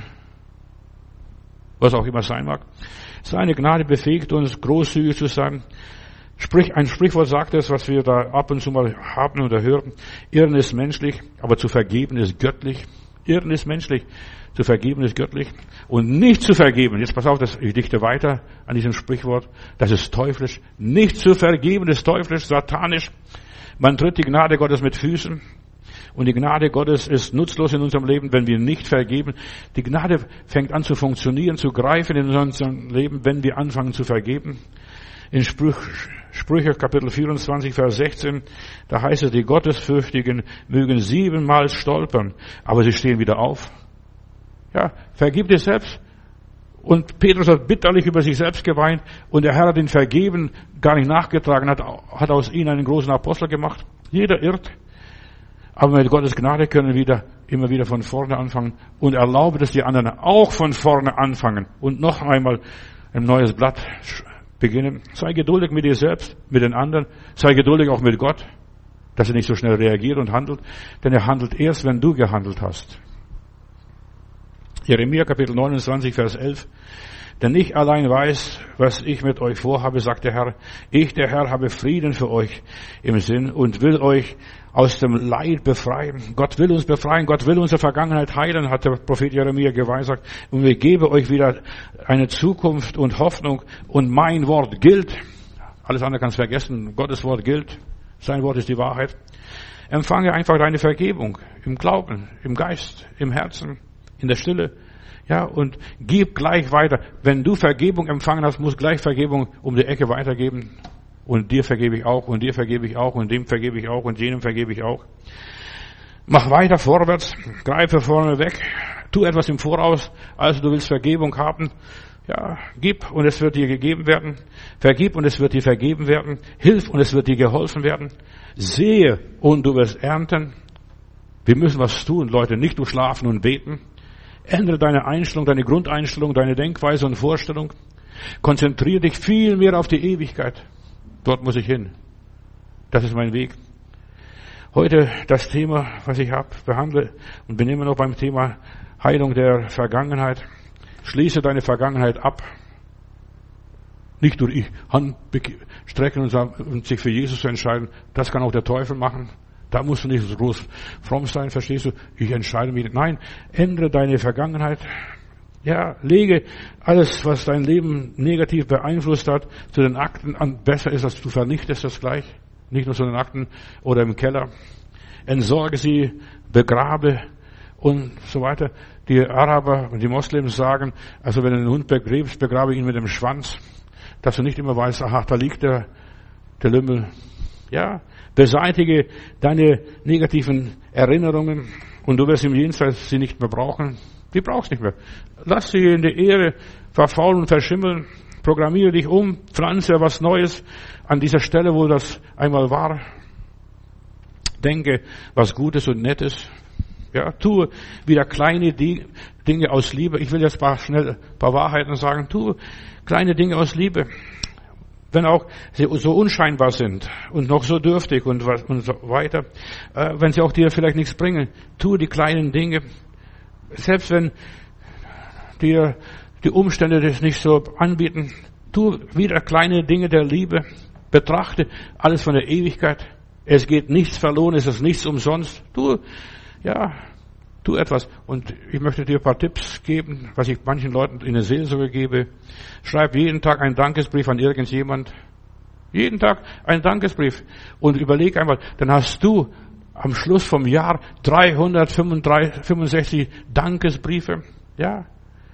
was auch immer sein mag. Seine Gnade befähigt uns, großzügig zu sein. Sprich, ein Sprichwort sagt es, was wir da ab und zu mal haben oder hören. Irren ist menschlich, aber zu vergeben ist göttlich. Irren ist menschlich, zu vergeben ist göttlich. Und nicht zu vergeben, jetzt pass auf, das, ich dichte weiter an diesem Sprichwort, das ist teuflisch. Nicht zu vergeben ist teuflisch, satanisch. Man tritt die Gnade Gottes mit Füßen. Und die Gnade Gottes ist nutzlos in unserem Leben, wenn wir nicht vergeben. Die Gnade fängt an zu funktionieren, zu greifen in unserem Leben, wenn wir anfangen zu vergeben. In Sprüch, Sprüche Kapitel vierundzwanzig, Vers sechzehn, da heißt es, die Gottesfürchtigen mögen siebenmal stolpern, aber sie stehen wieder auf. Ja, vergib dir selbst. Und Petrus hat bitterlich über sich selbst geweint und der Herr hat ihn vergeben, gar nicht nachgetragen, hat, hat aus ihm einen großen Apostel gemacht. Jeder irrt. Aber mit Gottes Gnade können wir wieder, immer wieder von vorne anfangen und erlauben, dass die anderen auch von vorne anfangen und noch einmal ein neues Blatt beginnen. Sei geduldig mit dir selbst, mit den anderen. Sei geduldig auch mit Gott, dass er nicht so schnell reagiert und handelt. Denn er handelt erst, wenn du gehandelt hast. Jeremia Kapitel neunundzwanzig, Vers elf. Denn ich allein weiß, was ich mit euch vorhabe, sagt der Herr. Ich, der Herr, habe Frieden für euch im Sinn und will euch aus dem Leid befreien. Gott will uns befreien. Gott will unsere Vergangenheit heilen, hat der Prophet Jeremia geweissagt. Und ich gebe euch wieder eine Zukunft und Hoffnung. Und mein Wort gilt. Alles andere kannst du vergessen. Gottes Wort gilt. Sein Wort ist die Wahrheit. Empfange einfach deine Vergebung im Glauben, im Geist, im Herzen, in der Stille. Ja, und gib gleich weiter. Wenn du Vergebung empfangen hast, musst gleich Vergebung um die Ecke weitergeben. Und dir vergebe ich auch, und dir vergebe ich auch, und dem vergebe ich auch, und jenem vergebe ich auch. Mach weiter vorwärts, greife vorne weg, tu etwas im Voraus, also du willst Vergebung haben. Ja, gib und es wird dir gegeben werden. Vergib und es wird dir vergeben werden. Hilf und es wird dir geholfen werden. Sehe und du wirst ernten. Wir müssen was tun, Leute, nicht nur schlafen und beten. Ändere deine Einstellung, deine Grundeinstellung, deine Denkweise und Vorstellung. Konzentriere dich viel mehr auf die Ewigkeit. Dort muss ich hin. Das ist mein Weg. Heute das Thema, was ich habe, behandle und bin immer noch beim Thema Heilung der Vergangenheit. Schließe deine Vergangenheit ab. Nicht nur ich Hand strecken und, sagen, und sich für Jesus zu entscheiden. Das kann auch der Teufel machen. Da musst du nicht so groß fromm sein, verstehst du? Ich entscheide mich. Nein, ändere deine Vergangenheit. Ja, lege alles, was dein Leben negativ beeinflusst hat, zu den Akten an. Besser ist, dass du vernichtest das gleich. Nicht nur zu den Akten oder im Keller. Entsorge sie, begrabe und so weiter. Die Araber und die Moslems sagen, also wenn du einen Hund begräbst, begrabe ihn mit dem Schwanz, dass du nicht immer weißt, aha, da liegt der, der Lümmel. Ja, beseitige deine negativen Erinnerungen und du wirst im Jenseits sie nicht mehr brauchen. Die brauchst nicht mehr. Lass sie in der Ehre verfaulen und verschimmeln. Programmiere dich um, pflanze was Neues an dieser Stelle, wo das einmal war. Denke was Gutes und Nettes. Ja, tue wieder kleine Dinge aus Liebe. Ich will jetzt mal schnell ein paar Wahrheiten sagen. Tue kleine Dinge aus Liebe. Wenn auch sie so unscheinbar sind und noch so dürftig und, und so weiter. Äh, wenn sie auch dir vielleicht nichts bringen. Tue die kleinen Dinge. Selbst wenn dir die Umstände das nicht so anbieten. Tu wieder kleine Dinge der Liebe. Betrachte alles von der Ewigkeit. Es geht nichts verloren, es ist nichts umsonst. Tu, ja, tu etwas. Und ich möchte dir ein paar Tipps geben, was ich manchen Leuten in der Seelsorge gebe. Schreib jeden Tag einen Dankesbrief an irgendjemand. Jeden Tag einen Dankesbrief. Und überleg einmal, dann hast du am Schluss vom Jahr dreihundertfünfundsechzig Dankesbriefe. Ja.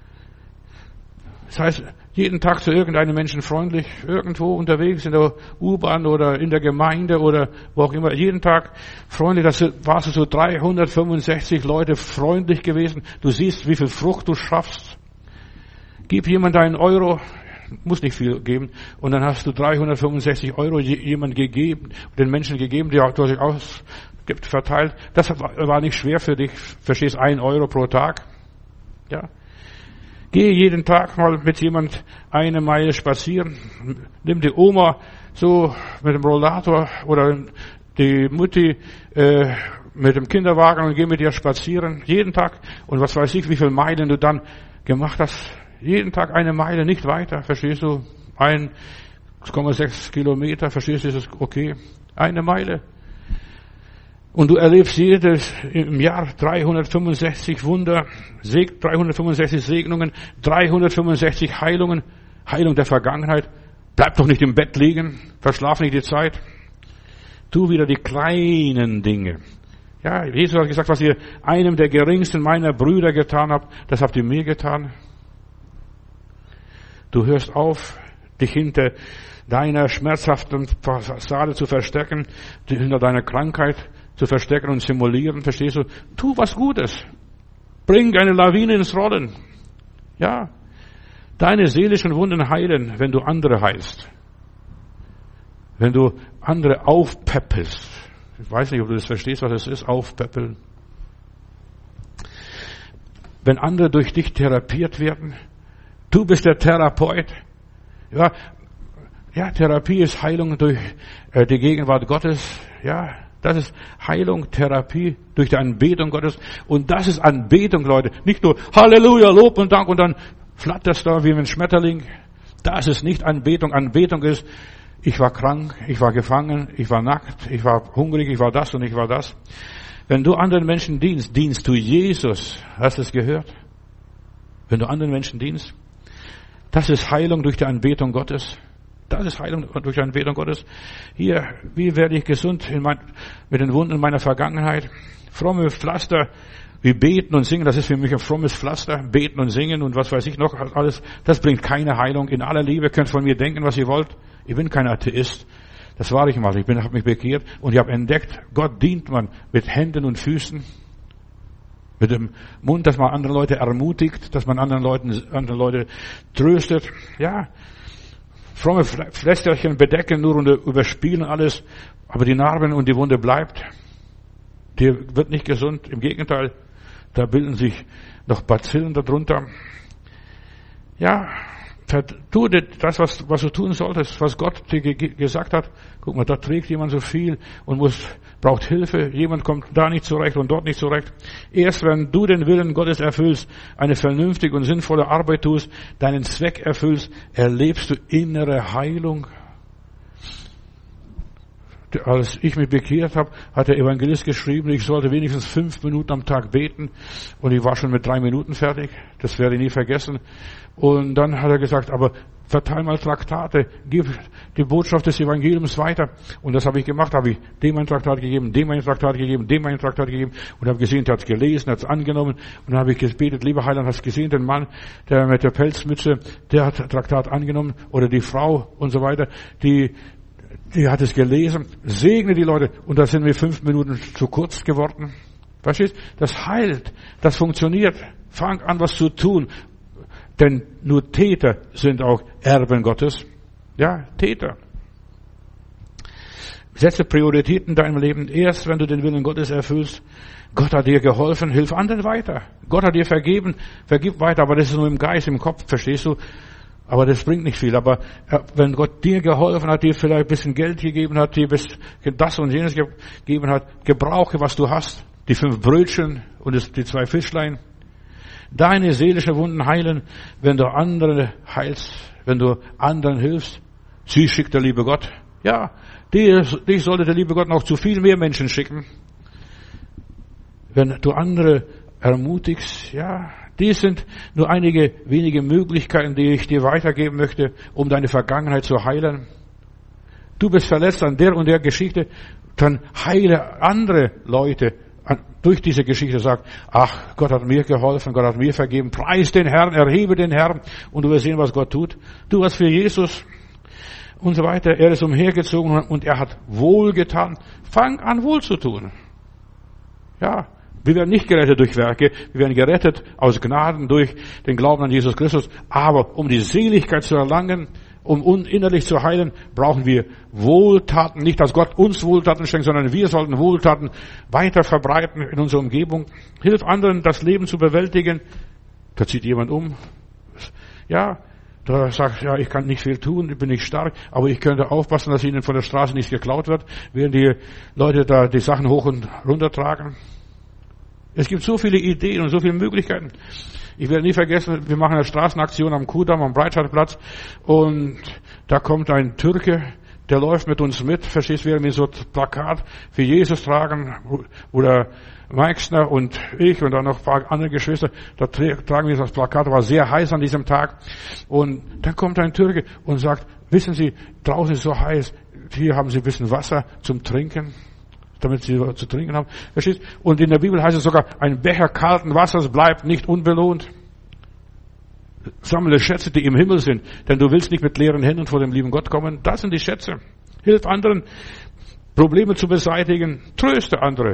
Das heißt, jeden Tag zu irgendeinem Menschen freundlich, irgendwo unterwegs in der U-Bahn oder in der Gemeinde oder wo auch immer, jeden Tag freundlich, das warst du so dreihundertfünfundsechzig Leute freundlich gewesen. Du siehst, wie viel Frucht du schaffst. Gib jemand einen Euro, muss nicht viel geben, und dann hast du dreihundertfünfundsechzig Euro jemand gegeben, den Menschen gegeben, die auch durch aus verteilt. Das war nicht schwer für dich. Verstehst, ein Euro pro Tag. Ja. Geh jeden Tag mal mit jemand eine Meile spazieren. Nimm die Oma so mit dem Rollator oder die Mutti äh, mit dem Kinderwagen und geh mit ihr spazieren. Jeden Tag. Und was weiß ich, wie viele Meilen du dann gemacht hast. Jeden Tag eine Meile, nicht weiter. Verstehst du? eins Komma sechs Kilometer. Verstehst du? Ist es okay? Eine Meile. Und du erlebst jedes im Jahr dreihundertfünfundsechzig Wunder, dreihundertfünfundsechzig Segnungen, dreihundertfünfundsechzig Heilungen, Heilung der Vergangenheit. Bleib doch nicht im Bett liegen, verschlaf nicht die Zeit. Tu wieder die kleinen Dinge. Ja, Jesus hat gesagt, was ihr einem der geringsten meiner Brüder getan habt, das habt ihr mir getan. Du hörst auf, dich hinter deiner schmerzhaften Fassade zu verstecken, hinter deiner Krankheit zu verstecken und simulieren, verstehst du? Tu was Gutes. Bring eine Lawine ins Rollen. Ja. Deine seelischen Wunden heilen, wenn du andere heilst. Wenn du andere aufpäppelst. Ich weiß nicht, ob du das verstehst, was es ist, aufpäppeln. Wenn andere durch dich therapiert werden, du bist der Therapeut. Ja, ja, Therapie ist Heilung durch äh, die Gegenwart Gottes. Ja, das ist Heilung, Therapie durch die Anbetung Gottes. Und das ist Anbetung, Leute. Nicht nur Halleluja, Lob und Dank und dann flatterst du wie ein Schmetterling. Das ist nicht Anbetung. Anbetung ist, ich war krank, ich war gefangen, ich war nackt, ich war hungrig, ich war das und ich war das. Wenn du anderen Menschen dienst, dienst du Jesus. Hast du es gehört? Wenn du anderen Menschen dienst, das ist Heilung durch die Anbetung Gottes. Das ist Heilung durch die Anbetung Gottes. Hier, wie werde ich gesund in mein, mit den Wunden meiner Vergangenheit? Fromme Pflaster, wie beten und singen, das ist für mich ein frommes Pflaster. Beten und singen und was weiß ich noch alles. Das bringt keine Heilung. In aller Liebe könnt von mir denken, was ihr wollt. Ich bin kein Atheist. Das war ich mal. Ich bin, habe mich bekehrt und ich habe entdeckt, Gott dient man mit Händen und Füßen. Mit dem Mund, dass man andere Leute ermutigt, dass man anderen Leuten, andere Leute tröstet. Ja. Fromme Pflästerchen bedecken nur und überspielen alles, aber die Narben und die Wunde bleibt. Die wird nicht gesund. Im Gegenteil, da bilden sich noch Bazillen darunter. Ja, tu das, was, was du tun solltest, was Gott dir ge- gesagt hat. Guck mal, da trägt jemand so viel und muss, braucht Hilfe. Jemand kommt da nicht zurecht und dort nicht zurecht. Erst wenn du den Willen Gottes erfüllst, eine vernünftige und sinnvolle Arbeit tust, deinen Zweck erfüllst, erlebst du innere Heilung. als ich mich bekehrt habe, hat der Evangelist geschrieben, ich sollte wenigstens fünf Minuten am Tag beten. Und ich war schon mit drei Minuten fertig. Das werde ich nie vergessen. Und dann hat er gesagt, aber verteil mal Traktate, gib die Botschaft des Evangeliums weiter. Und das habe ich gemacht, habe ich dem ein Traktat gegeben, dem ein Traktat gegeben, dem ein Traktat gegeben. Und habe gesehen, der hat es gelesen, hat es angenommen. Und dann habe ich gebetet, lieber Heiland, hast gesehen, den Mann, der mit der Pelzmütze, der hat Traktat angenommen. Oder die Frau und so weiter, die Die hat es gelesen. Segne die Leute. Und da sind wir fünf Minuten zu kurz geworden. Verstehst? Das heilt. Das funktioniert. Fang an, was zu tun. Denn nur Täter sind auch Erben Gottes. Ja, Täter. Setze Prioritäten in deinem Leben. Erst wenn du den Willen Gottes erfüllst. Gott hat dir geholfen. Hilf anderen weiter. Gott hat dir vergeben. Vergib weiter. Aber das ist nur im Geist, im Kopf. Verstehst du? Aber das bringt nicht viel. Aber wenn Gott dir geholfen hat, dir vielleicht ein bisschen Geld gegeben hat, dir das und jenes gegeben hat, gebrauche, was du hast. Die fünf Brötchen und die zwei Fischlein. Deine seelischen Wunden heilen, wenn du andere heilst, wenn du anderen hilfst. Sie schickt der liebe Gott. Ja, dich sollte der liebe Gott noch zu viel mehr Menschen schicken. Wenn du andere ermutigst, ja, dies sind nur einige wenige Möglichkeiten, die ich dir weitergeben möchte, um deine Vergangenheit zu heilen. Du bist verletzt an der und der Geschichte, dann heile andere Leute durch diese Geschichte. Sag, ach, Gott hat mir geholfen, Gott hat mir vergeben. Preis den Herrn, erhebe den Herrn und du wirst sehen, was Gott tut. Du hast für Jesus und so weiter. Er ist umhergezogen und er hat wohlgetan. Fang an, wohl zu tun. Ja. Wir werden nicht gerettet durch Werke, wir werden gerettet aus Gnaden durch den Glauben an Jesus Christus. Aber um die Seligkeit zu erlangen, um uns innerlich zu heilen, brauchen wir Wohltaten. Nicht, dass Gott uns Wohltaten schenkt, sondern wir sollten Wohltaten weiter verbreiten in unserer Umgebung. Hilf anderen, das Leben zu bewältigen. Da zieht jemand um. Ja, da sagt, ja, ich kann nicht viel tun, ich bin nicht stark, aber ich könnte aufpassen, dass ihnen von der Straße nichts geklaut wird, während die Leute da die Sachen hoch und runter tragen. Es gibt so viele Ideen und so viele Möglichkeiten. Ich werde nie vergessen, wir machen eine Straßenaktion am Kudamm, am Breitscheidplatz, und da kommt ein Türke, der läuft mit uns mit, verstehst du, während wir so ein Plakat für Jesus tragen, oder Meixner und ich und dann noch ein paar andere Geschwister, da tragen wir das Plakat, war sehr heiß an diesem Tag, und dann kommt ein Türke und sagt, wissen Sie, draußen ist so heiß, hier haben Sie ein bisschen Wasser zum Trinken, damit sie zu trinken haben. Verstehst? Und in der Bibel heißt es sogar, ein Becher kalten Wassers bleibt nicht unbelohnt. Sammle Schätze, die im Himmel sind, denn du willst nicht mit leeren Händen vor dem lieben Gott kommen. Das sind die Schätze. Hilf anderen, Probleme zu beseitigen. Tröste andere.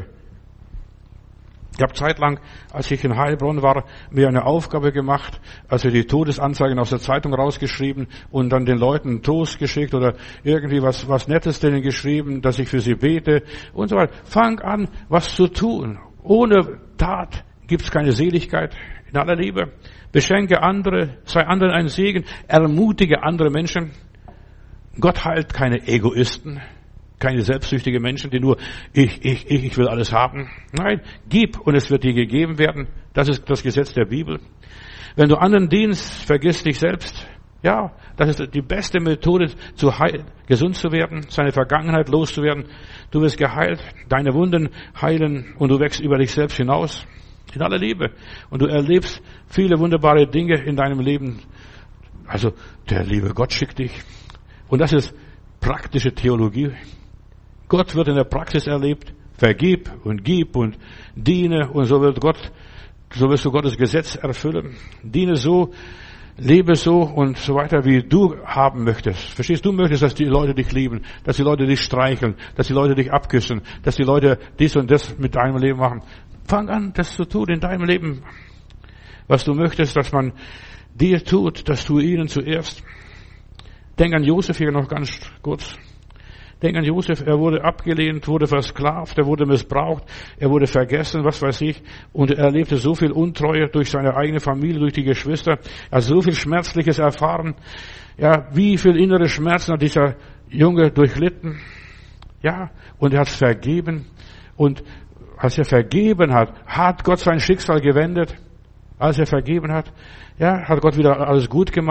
Ich habe zeitlang, als ich in Heilbronn war, mir eine Aufgabe gemacht, also die Todesanzeigen aus der Zeitung rausgeschrieben und dann den Leuten Trost geschickt oder irgendwie was, was Nettes denen geschrieben, dass ich für sie bete und so weiter. Fang an, was zu tun. Ohne Tat gibt's keine Seligkeit. In aller Liebe. Beschenke andere, sei anderen ein Segen, ermutige andere Menschen. Gott heilt keine Egoisten. Keine selbstsüchtige Menschen, die nur ich, ich, ich, ich will alles haben. Nein, gib und es wird dir gegeben werden. Das ist das Gesetz der Bibel. Wenn du anderen dienst, vergiss dich selbst. Ja, das ist die beste Methode, zu heilen, gesund zu werden, seine Vergangenheit loszuwerden. Du wirst geheilt, deine Wunden heilen und du wächst über dich selbst hinaus. In aller Liebe. Und du erlebst viele wunderbare Dinge in deinem Leben. Also, der liebe Gott schickt dich. Und das ist praktische Theologie. Gott wird in der Praxis erlebt. Vergib und gib und diene und so wird Gott, so wirst du Gottes Gesetz erfüllen. Diene so, lebe so und so weiter, wie du haben möchtest. Verstehst du? Du möchtest, dass die Leute dich lieben, dass die Leute dich streicheln, dass die Leute dich abküssen, dass die Leute dies und das mit deinem Leben machen. Fang an, das zu tun in deinem Leben. Was du möchtest, dass man dir tut, das tue ihnen zuerst. Denk an Josef hier noch ganz kurz. Denk an Josef, er wurde abgelehnt, wurde versklavt, er wurde missbraucht, er wurde vergessen, was weiß ich, und er erlebte so viel Untreue durch seine eigene Familie, durch die Geschwister, er hat so viel Schmerzliches erfahren, ja, wie viel innere Schmerzen hat dieser Junge durchlitten, ja, und er hat vergeben, und als er vergeben hat, hat Gott sein Schicksal gewendet, als er vergeben hat, ja, hat Gott wieder alles gut gemacht.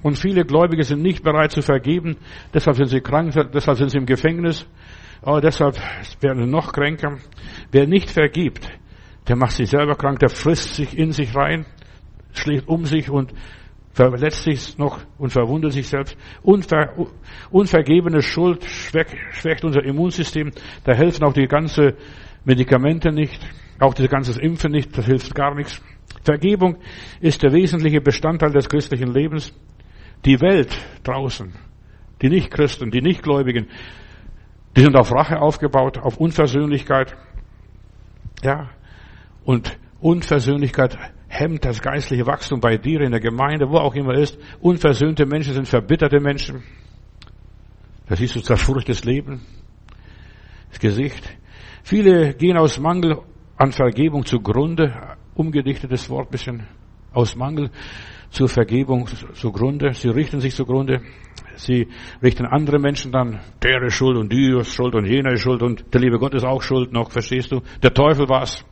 Und viele Gläubige sind nicht bereit zu vergeben. Deshalb sind sie krank, deshalb sind sie im Gefängnis. Aber deshalb werden sie noch kränker. Wer nicht vergibt, der macht sich selber krank, der frisst sich in sich rein, schlägt um sich und verletzt sich noch und verwundet sich selbst. Unver, unvergebene Schuld schwächt, schwächt unser Immunsystem. Da helfen auch die ganzen Medikamente nicht, auch das ganze Impfen nicht, das hilft gar nichts. Vergebung ist der wesentliche Bestandteil des christlichen Lebens. Die Welt draußen, die Nichtchristen, die Nichtgläubigen, die sind auf Rache aufgebaut, auf Unversöhnlichkeit. Ja, und Unversöhnlichkeit hemmt das geistliche Wachstum bei dir in der Gemeinde, wo auch immer ist. Unversöhnte Menschen sind verbitterte Menschen. Das siehst du, zerfurchtes Leben, das Gesicht. Viele gehen aus Mangel an Vergebung zugrunde, umgedichtetes Wort bisschen, aus Mangel zur Vergebung zugrunde. Sie richten sich zugrunde. Sie richten andere Menschen dann, der ist schuld und die ist schuld und jener ist schuld und der liebe Gott ist auch schuld noch, verstehst du? Der Teufel war's.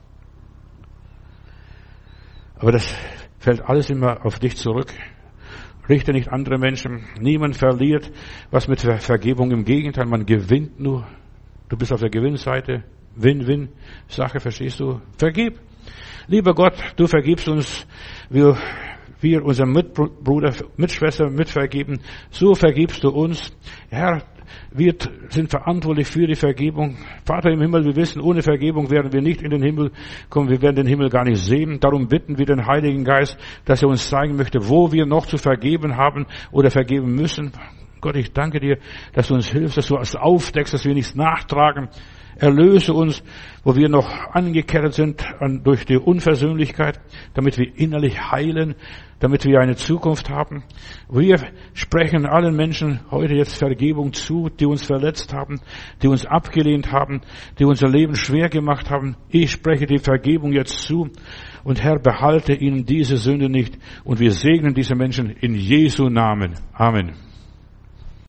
Aber das fällt alles immer auf dich zurück. Richte nicht andere Menschen. Niemand verliert was mit Vergebung. Im Gegenteil, man gewinnt nur. Du bist auf der Gewinnseite. Win-Win-Sache, verstehst du? Vergib. Lieber Gott, du vergibst uns, wir, wir unserem Mitbruder, Mitschwester mitvergeben. So vergibst du uns. Herr, wir sind verantwortlich für die Vergebung. Vater im Himmel, wir wissen, ohne Vergebung werden wir nicht in den Himmel kommen. Wir werden den Himmel gar nicht sehen. Darum bitten wir den Heiligen Geist, dass er uns zeigen möchte, wo wir noch zu vergeben haben oder vergeben müssen. Gott, ich danke dir, dass du uns hilfst, dass du uns aufdeckst, dass wir nichts nachtragen. Erlöse uns, wo wir noch angekehrt sind an, durch die Unversöhnlichkeit, damit wir innerlich heilen, damit wir eine Zukunft haben. Wir sprechen allen Menschen heute jetzt Vergebung zu, die uns verletzt haben, die uns abgelehnt haben, die unser Leben schwer gemacht haben. Ich spreche die Vergebung jetzt zu und Herr, behalte ihnen diese Sünde nicht und wir segnen diese Menschen in Jesu Namen. Amen.